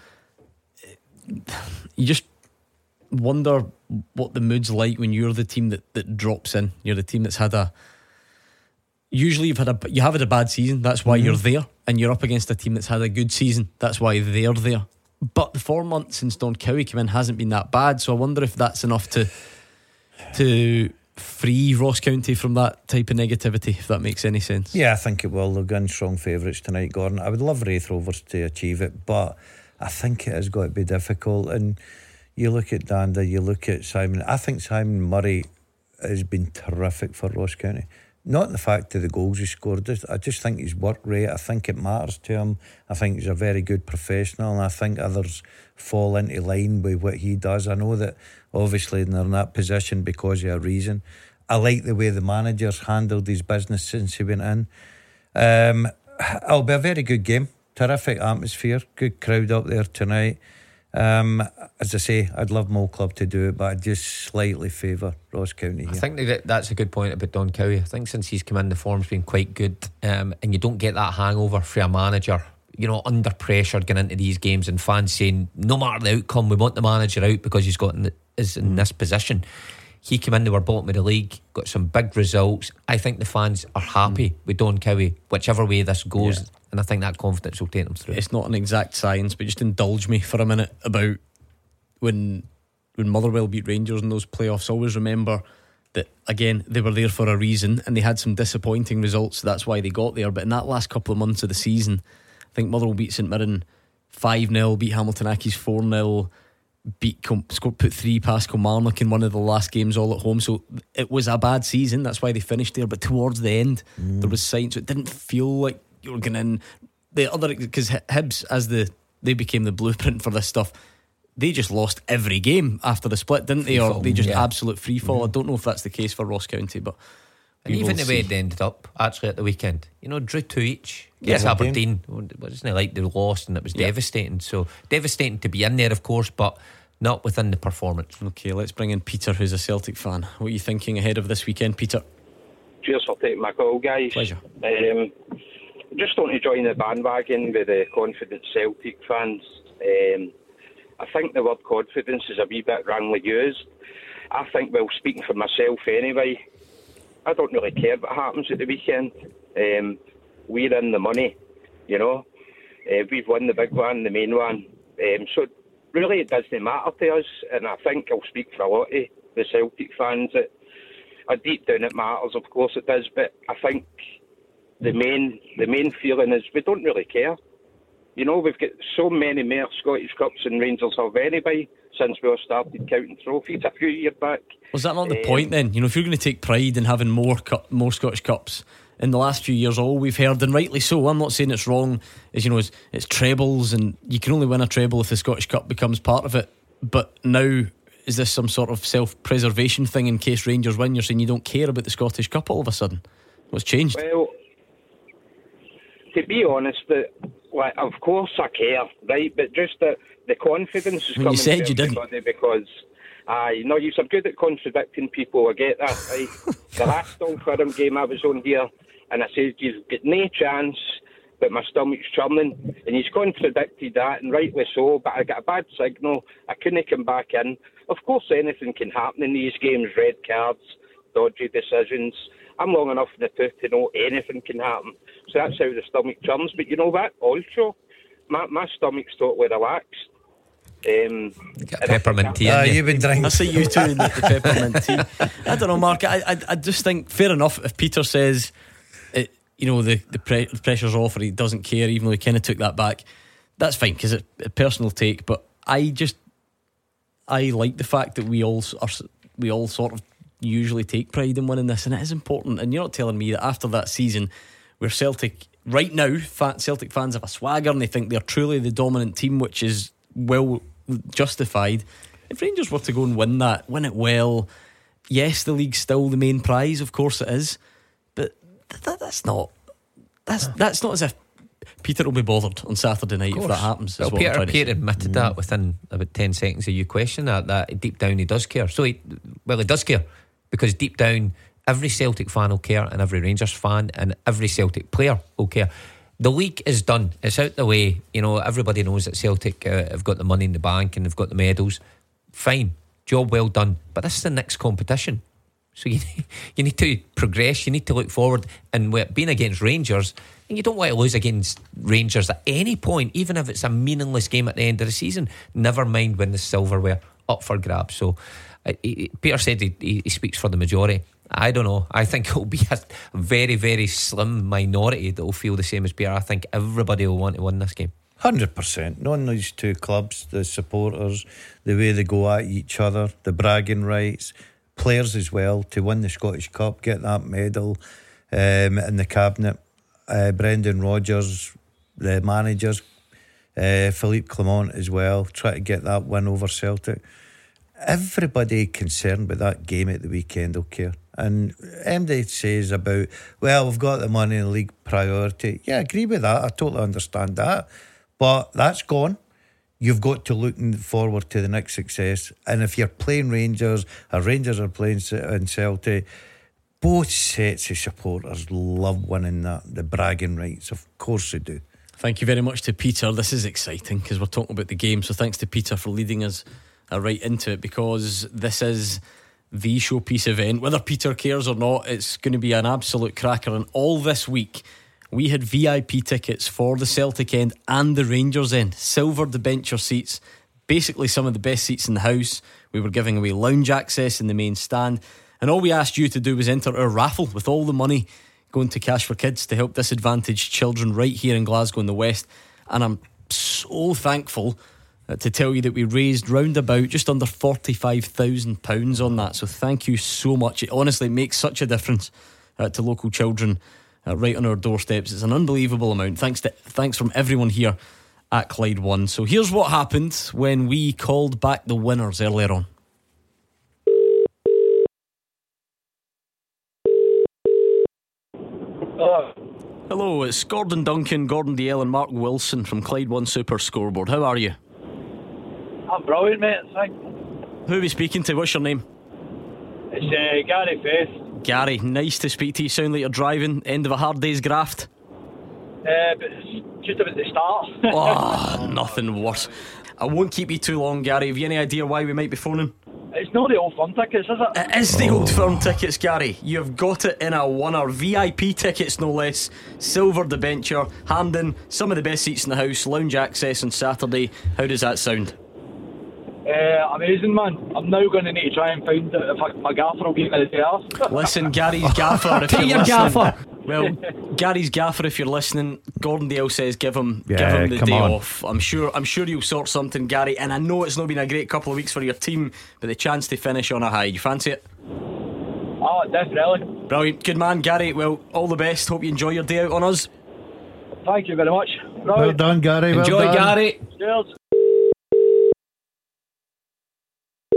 You just wonder what the mood's like when you're the team that, that drops in. You're the team that's had a usually you've had a you have had a bad season, that's why Mhm. you're there, and you're up against a team that's had a good season, that's why they're there. But the four months since Don Cowie came in hasn't been that bad, so I wonder if that's enough to to free Ross County from that type of negativity, if that makes any sense. Yeah, I think it will. They've gone strong favourites tonight, Gordon. I would love Raith Rovers to achieve it, but I think it has got to be difficult. And you look at Danda, you look at Simon. I think Simon Murray has been terrific for Ross County. Not the fact of the goals he scored, I just think his work rate, I think it matters to him. I think he's a very good professional, and I think others fall into line with what he does. I know that obviously they're in that position because of a reason. I like the way the manager's handled his business since he went in. Um, it'll be a very good game, terrific atmosphere, good crowd up there tonight. Um, as I say, I'd love Mole Club to do it, but I'd just slightly favour Ross County here. I think that that's a good point about Don Cowie. I think since he's come in, the form's been quite good, um, and you don't get that hangover for a manager, you know, under pressure going into these games, and fans saying no matter the outcome we want the manager out because he's got in the, is in this position. He came in, they were bottom of the league, got some big results. I think the fans are happy mm. with Don Cowie whichever way this goes, yeah. and I think that confidence will take them through. It's not an exact science, but just indulge me for a minute about when when Motherwell beat Rangers in those playoffs. Always remember that, again, they were there for a reason, and they had some disappointing results, so that's why they got there. But in that last couple of months of the season, I think Motherwell beat St Mirren five nil, beat Hamilton Accies four nil, beat Com- put three past Kilmarnock in one of the last games all at home. So it was a bad season, that's why they finished there. But towards the end mm. there was signs, so it didn't feel like you were going in. The other, because Hibs, as the they became the blueprint for this stuff, they just lost every game after the split, didn't they? Or they just yeah. absolute free fall. mm. I don't know if that's the case for Ross County, but and even the way it ended up actually at the weekend, you know, drew two each. Yes, yeah, Aberdeen, wasn't it like they lost and it was yeah. devastating. So devastating to be in there, of course, but not within the performance. Okay, let's bring in Peter, who's a Celtic fan. What are you thinking ahead of this weekend, Peter? Cheers for taking my call, guys. Pleasure. Um, just want to join the bandwagon with the confident Celtic fans. Um, I think the word confidence is a wee bit wrongly used. I think, well, speaking for myself anyway, I don't really care what happens at the weekend. Um, we're in the money, you know. Uh, we've won the big one, the main one. Um, so really it doesn't matter to us. And I think I'll speak for a lot of the Celtic fans that uh, deep down it matters, of course it does. But I think the main the main feeling is we don't really care. You know, we've got so many more Scottish Cups than Rangers have anyway since we all started counting trophies a few years back. Was that not the um, point then? You know, if you're going to take pride in having more cup, more Scottish Cups, in the last few years all we've heard, and rightly so, I'm not saying it's wrong, is, you know, it's, it's trebles, and you can only win a treble if the Scottish Cup becomes part of it. But now, is this some sort of self-preservation thing in case Rangers win? You're saying you don't care about the Scottish Cup all of a sudden? What's changed? Well, to be honest, that like, of course I care, right? But just that the confidence is When coming you said to you didn't. everybody because, I uh, know you're good at contradicting people. I get that, right? The last Old Firm game I was on here, and I said you've got no chance, but my stomach's churning, and he's contradicted that, and rightly so. But I got a bad signal. I couldn't come back in. Of course, anything can happen in these games: red cards, dodgy decisions. I'm long enough in the tooth to know anything can happen. So that's how the stomach churns. But you know what? Also, my, my stomach's totally relaxed. Um, Get peppermint tea. Ah, you've been drinking. I see you two in the, the peppermint tea. I don't know, Mark. I, I I just think fair enough if Peter says, it, you know, the the, pre- the pressure's off, or he doesn't care, even though he kind of took that back. That's fine because it's a personal take. But I just I like the fact that we all are we all sort of usually take pride in winning this, and it is important. And you're not telling me that after that season, where Celtic right now, Celtic fans have a swagger and they think they're truly the dominant team, which is well justified. If Rangers were to go and win that, win it well, yes, the league's still the main prize, of course it is, but th- th- that's not that's that's not as if Peter will be bothered on Saturday night if that happens. Well, is what I'm Peter, trying to Peter say. admitted that within about ten seconds of you question that that deep down he does care. So he, well, he does care because deep down every Celtic fan will care, and every Rangers fan and every Celtic player will care. The league is done. It's out the way. You know, everybody knows that Celtic uh, have got the money in the bank and they've got the medals. Fine, job well done. But this is the next competition, so you you need to progress. You need to look forward. And we're being against Rangers, and you don't want to lose against Rangers at any point, even if it's a meaningless game at the end of the season. Never mind when the silverware up for grabs. So uh, he, Peter said he, he, he speaks for the majority. I don't know. I think it'll be a very, very slim minority that will feel the same as Peter. I think everybody will want to win this game. one hundred percent. Knowing these two clubs, the supporters, the way they go at each other, the bragging rights, players as well, to win the Scottish Cup, get that medal um, in the cabinet. Uh, Brendan Rodgers, the managers, uh, Philippe Clement as well, try to get that win over Celtic. Everybody concerned with that game at the weekend will care. And M D says about, well, we've got the money in the league priority. Yeah, I agree with that. I totally understand that. But that's gone. You've got to look forward to the next success. And if you're playing Rangers, or Rangers are playing in Celtic, both sets of supporters love winning that, the bragging rights. Of course they do. Thank you very much to Peter. This is exciting because we're talking about the game. So thanks to Peter for leading us uh, right into it, because this is the showpiece event. Whether Peter cares or not, it's going to be an absolute cracker. And all this week we had V I P tickets for the Celtic end and the Rangers end, silver debenture seats, basically some of the best seats in the house. We were giving away lounge access in the main stand, and all we asked you to do was enter our raffle, with all the money going to Cash for Kids to help disadvantaged children right here in Glasgow in the West. And I'm so thankful to tell you that we raised round about just under forty-five thousand pounds on that. So thank you so much. It honestly makes such a difference uh, to local children uh, right on our doorsteps. It's an unbelievable amount. Thanks to thanks from everyone here at Clyde One. So here's what happened when we called back the winners earlier on. Hello. Hello, it's Gordon Duncan, Gordon Dalziel and Mark Wilson from Clyde One Super Scoreboard. How are you? I'm brilliant, mate. Thanks. Who are we speaking to? What's your name? It's uh, Gary Faith. Gary, nice to speak to you. Sound like you're driving. End of a hard day's graft. Uh, but it's just about to start. Oh, nothing worse. I won't keep you too long, Gary. Have you any idea why we might be phoning? It's not the Old Firm tickets, is it? It is the Old Firm tickets, Gary. You've got it in a winner. V I P tickets, no less. Silver debenture, handing some of the best seats in the house, lounge access on Saturday. How does that sound? Uh, amazing, man. I'm now going to need to try and find out if I, my gaffer will get me the day off. Listen, Gary's gaffer, if Take you're your listening. gaffer. Well, Gary's gaffer, if you're listening, Gordon Dale says give him Yeah, give him the come day on. off. I'm sure I'm sure you'll sort something, Gary. And I know it's not been a great couple of weeks for your team, but the chance to finish on a high, you fancy it? Oh, definitely. Brilliant, good man, Gary. Well, all the best. Hope you enjoy your day out on us. Thank you very much. Well done, Gary. Well Enjoy, done. Gary. Cheers.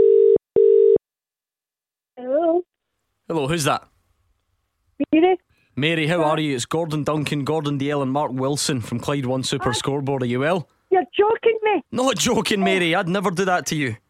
Hello, Hello, who's that? Mary. Mary, how are you? It's Gordon Duncan, Gordon Dalziel and Mark Wilson from Clyde One Super Scoreboard. Are you well? You're joking me. Not joking, Mary. I'd never do that to you.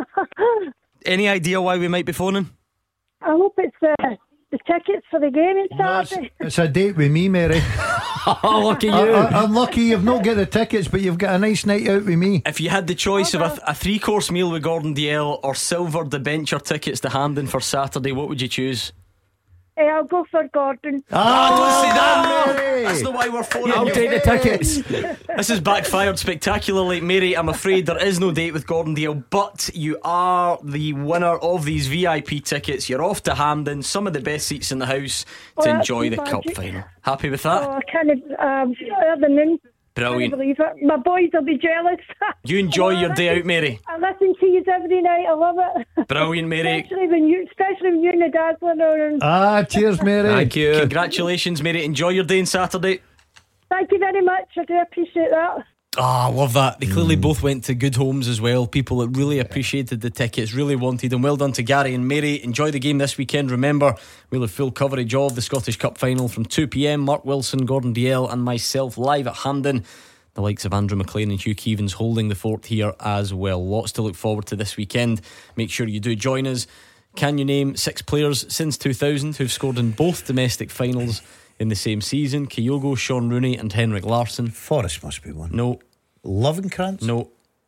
Any idea why we might be phoning? I hope it's the, the tickets for the game on Saturday. It's a date with me, Mary. Oh, lucky you. I, I, I'm lucky you've not got the tickets, but you've got a nice night out with me. If you had the choice of a, a three-course meal with Gordon Dalziel or silver debenture tickets to Hampden for Saturday, what would you choose? Hey, I'll go for Gordon. Ah, don't say that. Mary. That's not why we're phoning. I'll you. take the tickets. This has backfired spectacularly, Mary. I'm afraid there is no date with Gordon Dalziel, but you are the winner of these V I P tickets. You're off to Hampden, some of the best seats in the house, Oh, to that's enjoy the magic. cup final. Happy with that? Oh, I can't um, the noon. Brilliant. I can't believe it. My boys will be jealous. You enjoy your day out, Mary. I listen to you every night. I love it. Brilliant, Mary. Especially when you, especially when you and the Dazzler are on. Ah, cheers, Mary. Thank you. Congratulations, Mary. Enjoy your day on Saturday. Thank you very much. I do appreciate that. Ah, I love that. They clearly both went to good homes as well. People that really appreciated the tickets, really wanted them. Well done to Gary and Mary. Enjoy the game this weekend. Remember, we'll have full coverage of the Scottish Cup final from two p.m. Mark Wilson, Gordon Dalziel and myself live at Hampden. The likes of Andrew McLean and Hugh Keevans holding the fort here as well. Lots to look forward to this weekend. Make sure you do join us. Can you name six players since two thousand who've scored in both domestic finals in the same season? Kyogo, Sean Rooney and Henrik Larsson. Forrest must be one. No. Lovenkrands? No.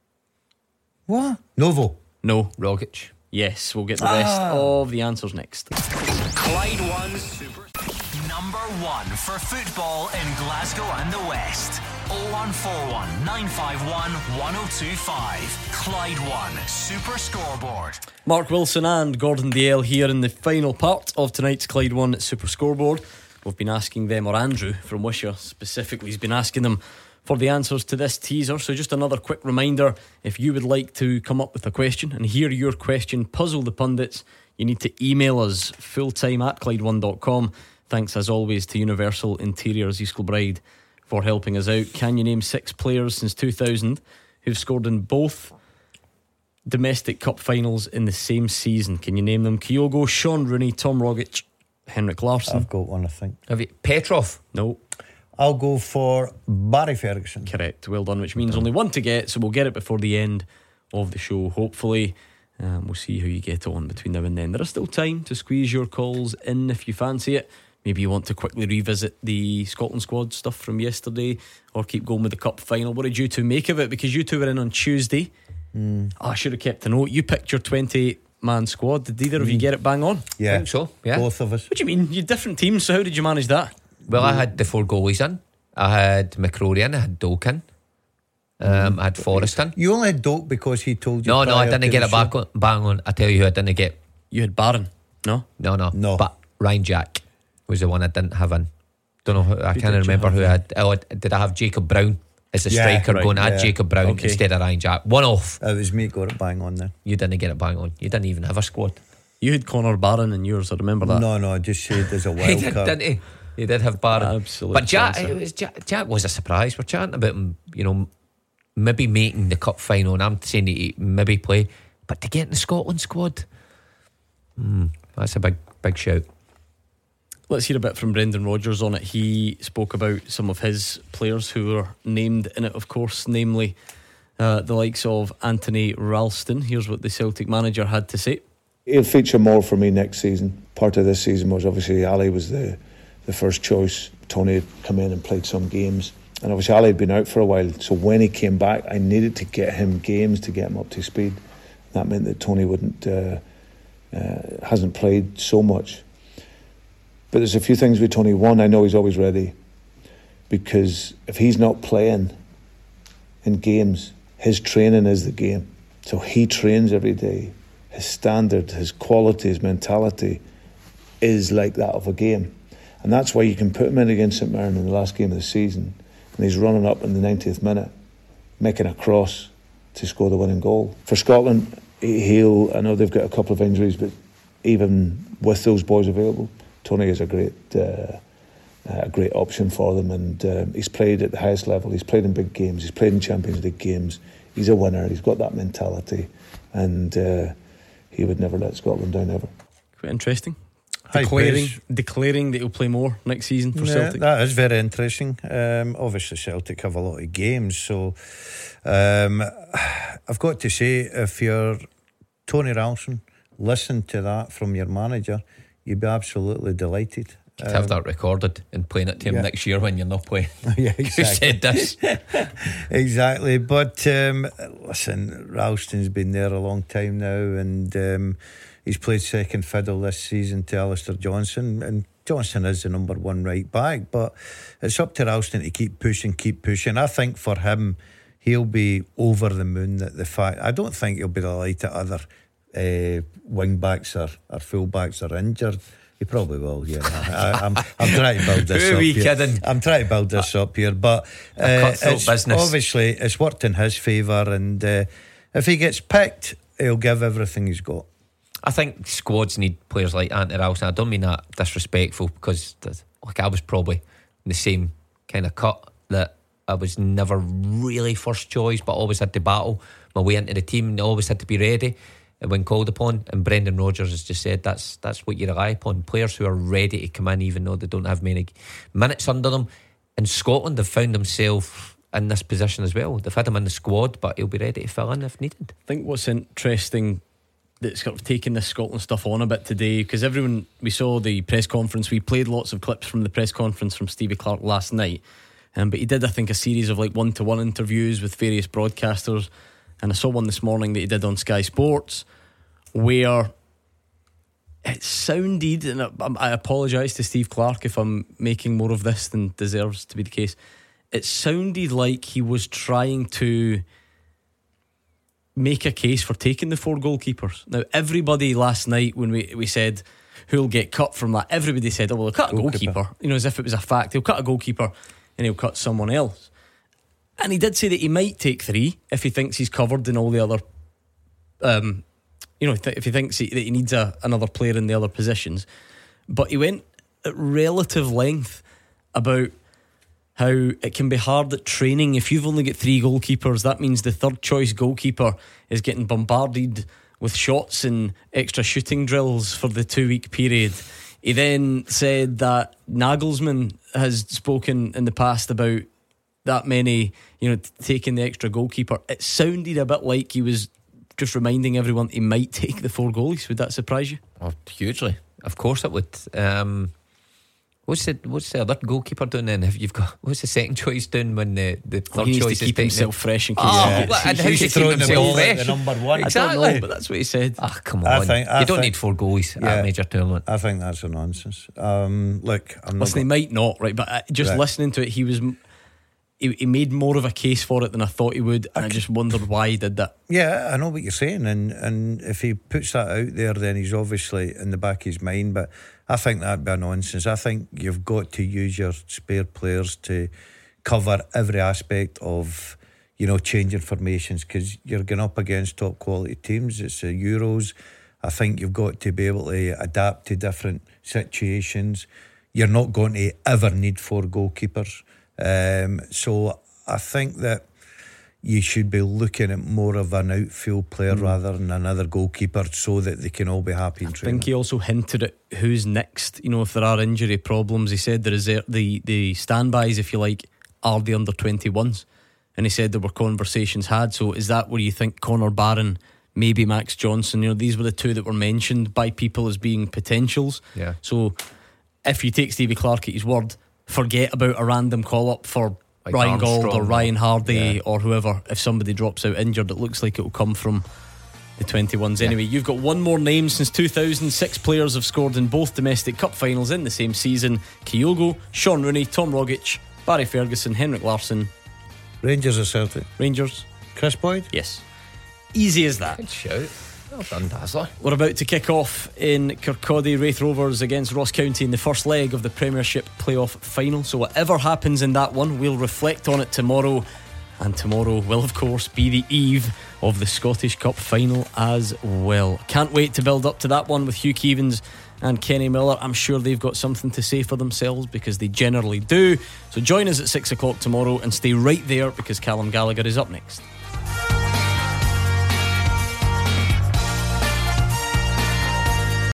What? Novo? No. Rogic? Yes, we'll get the rest Ah. of the answers next. Clyde One Super number one for football in Glasgow and the West. oh one four one, nine five one, one oh two five. Clyde One Super Scoreboard. Mark Wilson and Gordon Dalziel here in the final part of tonight's Clyde One Super Scoreboard. We've been asking them, or Andrew from Wishaw specifically has been asking them for the answers to this teaser. So just another quick reminder, if you would like to come up with a question and hear your question puzzle the pundits, you need to email us fulltime at Clyde one dot com. Thanks as always to Universal Interiors East Kilbride for helping us out. Can you name six players since two thousand who've scored in both domestic cup finals in the same season? Can you name them? Kyogo, Sean Rooney, Tom Rogic, Henrik Larsson. I've got one, I think. Have you? Petrov? No. I'll go for Barry Ferguson. Correct, well done, which means only one to get, so we'll get it before the end of the show, hopefully. Um, we'll see how you get on between now and then. There is still time to squeeze your calls in if you fancy it. Maybe you want to quickly revisit the Scotland squad stuff from yesterday, or keep going with the cup final. What did you two make of it? Because you two were in on Tuesday. Mm. Oh, I should have kept a note. You picked your twenty-eight man squad. Did either of you Mm. get it bang on? Yeah. I think so, yeah. Both of us. What do you mean? You're different teams, so how did you manage that? Well, I had the four goalies in. I had McCrory in, I had Doak in, um, I had Forrest in. You only had Doak because he told you. No, no, I prior didn't to get the it back show. on, bang on. I tell you who I didn't get. You had Barron, no? No, no, No. But Ryan Jack was the one I didn't have in. Don't know, who, I Who can't did you remember have who in? I had. Oh, did I have Jacob Brown as a Yeah, striker right, going? I had yeah. Jacob Brown Okay. instead of Ryan Jack. One off. It was me got it bang on then. You didn't get it bang on. You didn't even have a squad. You had Connor Barron in yours, I remember that. No, no, I just said there's a He wild did, card. didn't he? He did have Barron. Absolute But Jack, cancer. it was Jack, Jack was a surprise. We're chatting about him, you know, maybe making the cup final, and I'm saying that he maybe play, but to get in the Scotland squad, mm, that's a big, big shout. Let's hear a bit from Brendan Rodgers on it. He spoke about some of his players who were named in it, of course, namely uh, the likes of Anthony Ralston. Here's what the Celtic manager had to say. He'll feature more for me next season. Part of this season was obviously Ali was the the first choice. Tony had come in and played some games, and obviously Ali had been out for a while, so when he came back I needed to get him games to get him up to speed. That meant that Tony wouldn't uh, uh, hasn't played so much. But there's a few things with Tony. One, I know he's always ready, because if he's not playing in games, his training is the game. So he trains every day. His standard, his quality, his mentality is like that of a game. And that's why you can put him in against St Mirren in the last game of the season, and he's running up in the ninetieth minute, making a cross to score the winning goal. For Scotland, he'll, I know they've got a couple of injuries, but even with those boys available, Tony is a great uh, a great option for them, and uh, he's played at the highest level. He's played in big games, he's played in Champions League games. He's a winner, he's got that mentality, and uh, he would never let Scotland down ever. Quite interesting. declaring declaring that he'll play more next season for yeah, Celtic. That is very interesting. Um, obviously, Celtic have a lot of games, so um, I've got to say, if you're Tony Ralston, listen to that from your manager, you'd be absolutely delighted. You could um, have that recorded and playing it to him yeah. next year when you're not playing. Yeah, exactly. Who said this? Exactly. But um, listen, Ralston's been there a long time now, and um, he's played second fiddle this season to Alistair Johnston, and Johnston is the number one right back, but it's up to Ralston to keep pushing, keep pushing. I think for him, he'll be over the moon at the fact. I don't think he'll be delighted other uh, wing backs or, or full backs are injured. He probably will, yeah. I, I'm, I'm trying to build this Who up are we here. kidding? I'm trying to build this up here, but uh, it's business. Obviously it's worked in his favour, and uh, if he gets picked, he'll give everything he's got. I think squads need players like Anthony Ralston. I don't mean that disrespectful, because like I was probably in the same kind of cut, that I was never really first choice, but always had to battle my way into the team and always had to be ready when called upon. And Brendan Rodgers has just said that's that's what you rely upon, players who are ready to come in even though they don't have many minutes under them. In Scotland, they've found themselves in this position as well. They've had him in the squad, but he'll be ready to fill in if needed. I think what's interesting that's sort of taking this Scotland stuff on a bit today, because everyone, we saw the press conference, we played lots of clips from the press conference from Stevie Clarke last night, um, but he did I think a series of like one-to-one interviews with various broadcasters, and I saw one this morning that he did on Sky Sports where it sounded, and I, I apologise to Steve Clarke if I'm making more of this than deserves to be the case, it sounded like he was trying to make a case for taking the four goalkeepers. Now everybody last night when we, we said who'll get cut from that, everybody said, oh well, he'll cut a goalkeeper, goalkeeper. You know, as if it was a fact. He'll cut a goalkeeper and he'll cut someone else. And he did say that he might take three if he thinks he's covered in all the other um, you know, if he thinks he, that he needs a, another player in the other positions. But he went at relative length about how it can be hard at training. If you've only got three goalkeepers, that means the third choice goalkeeper is getting bombarded with shots and extra shooting drills for the two week period. He then said that Nagelsmann has spoken in the past about that many, you know, taking the extra goalkeeper. It sounded a bit like he was just reminding everyone he might take the four goalies. Would that surprise you? Oh, hugely. Of course it would. Um, what's the what's the other goalkeeper doing then? If you've got what's the second choice doing when the, the third he choice to keep is himself fresh in case. Oh, yeah. well, and how's he keep himself fresh? The number one. Exactly. I don't know, but that's what he said. Ah, oh, come I on. Think, I you don't think, need four goalies yeah, at a major tournament. I think that's a nonsense. Um, look, I'm not. Listen, he might not, right? But uh, just right. listening to it, he was. He, he made more of a case for it than I thought he would, and I, I just wondered why he did that. Yeah, I know what you're saying, and, and if he puts that out there, then he's obviously in the back of his mind. But I think that'd be a nonsense. I think you've got to use your spare players to cover every aspect of, you know, changing formations, because you're going up against top quality teams. It's the Euros. I think you've got to be able to adapt to different situations. You're not going to ever need four goalkeepers. Um, so I think that you should be looking at more of an outfield player mm. rather than another goalkeeper, so that they can all be happy in I training. think he also hinted at who's next. You know, if there are injury problems, he said the reserve, the the standbys, if you like, are the under twenty-ones, and he said there were conversations had. So is that where you think Connor Barron, maybe Max Johnson? You know, these were the two that were mentioned by people as being potentials. Yeah. So if you take Stevie Clarke at his word, forget about a random call up for like Ryan Armstrong, Gold or Ryan Hardy yeah. or whoever. If somebody drops out injured, it looks like it will come from the twenty-ones yeah. anyway. You've got one more name. Since two thousand, six players have scored in both domestic cup finals in the same season: Kyogo, Sean Rooney, Tom Rogic, Barry Ferguson, Henrik Larsson. Rangers or Celtic? Rangers. Chris Boyd? Yes. Easy as that. Good shout. Well done, Dazzler. We're about to kick off in Kirkcaldy. Raith Rovers against Ross County in the first leg of the Premiership playoff final. So whatever happens in that one, we'll reflect on it tomorrow. And tomorrow will of course be the eve of the Scottish Cup final as well. Can't wait to build up to that one with Hugh Keevins and Kenny Miller. I'm sure they've got something to say for themselves, because they generally do. So join us at six o'clock tomorrow and stay right there, because Callum Gallagher is up next.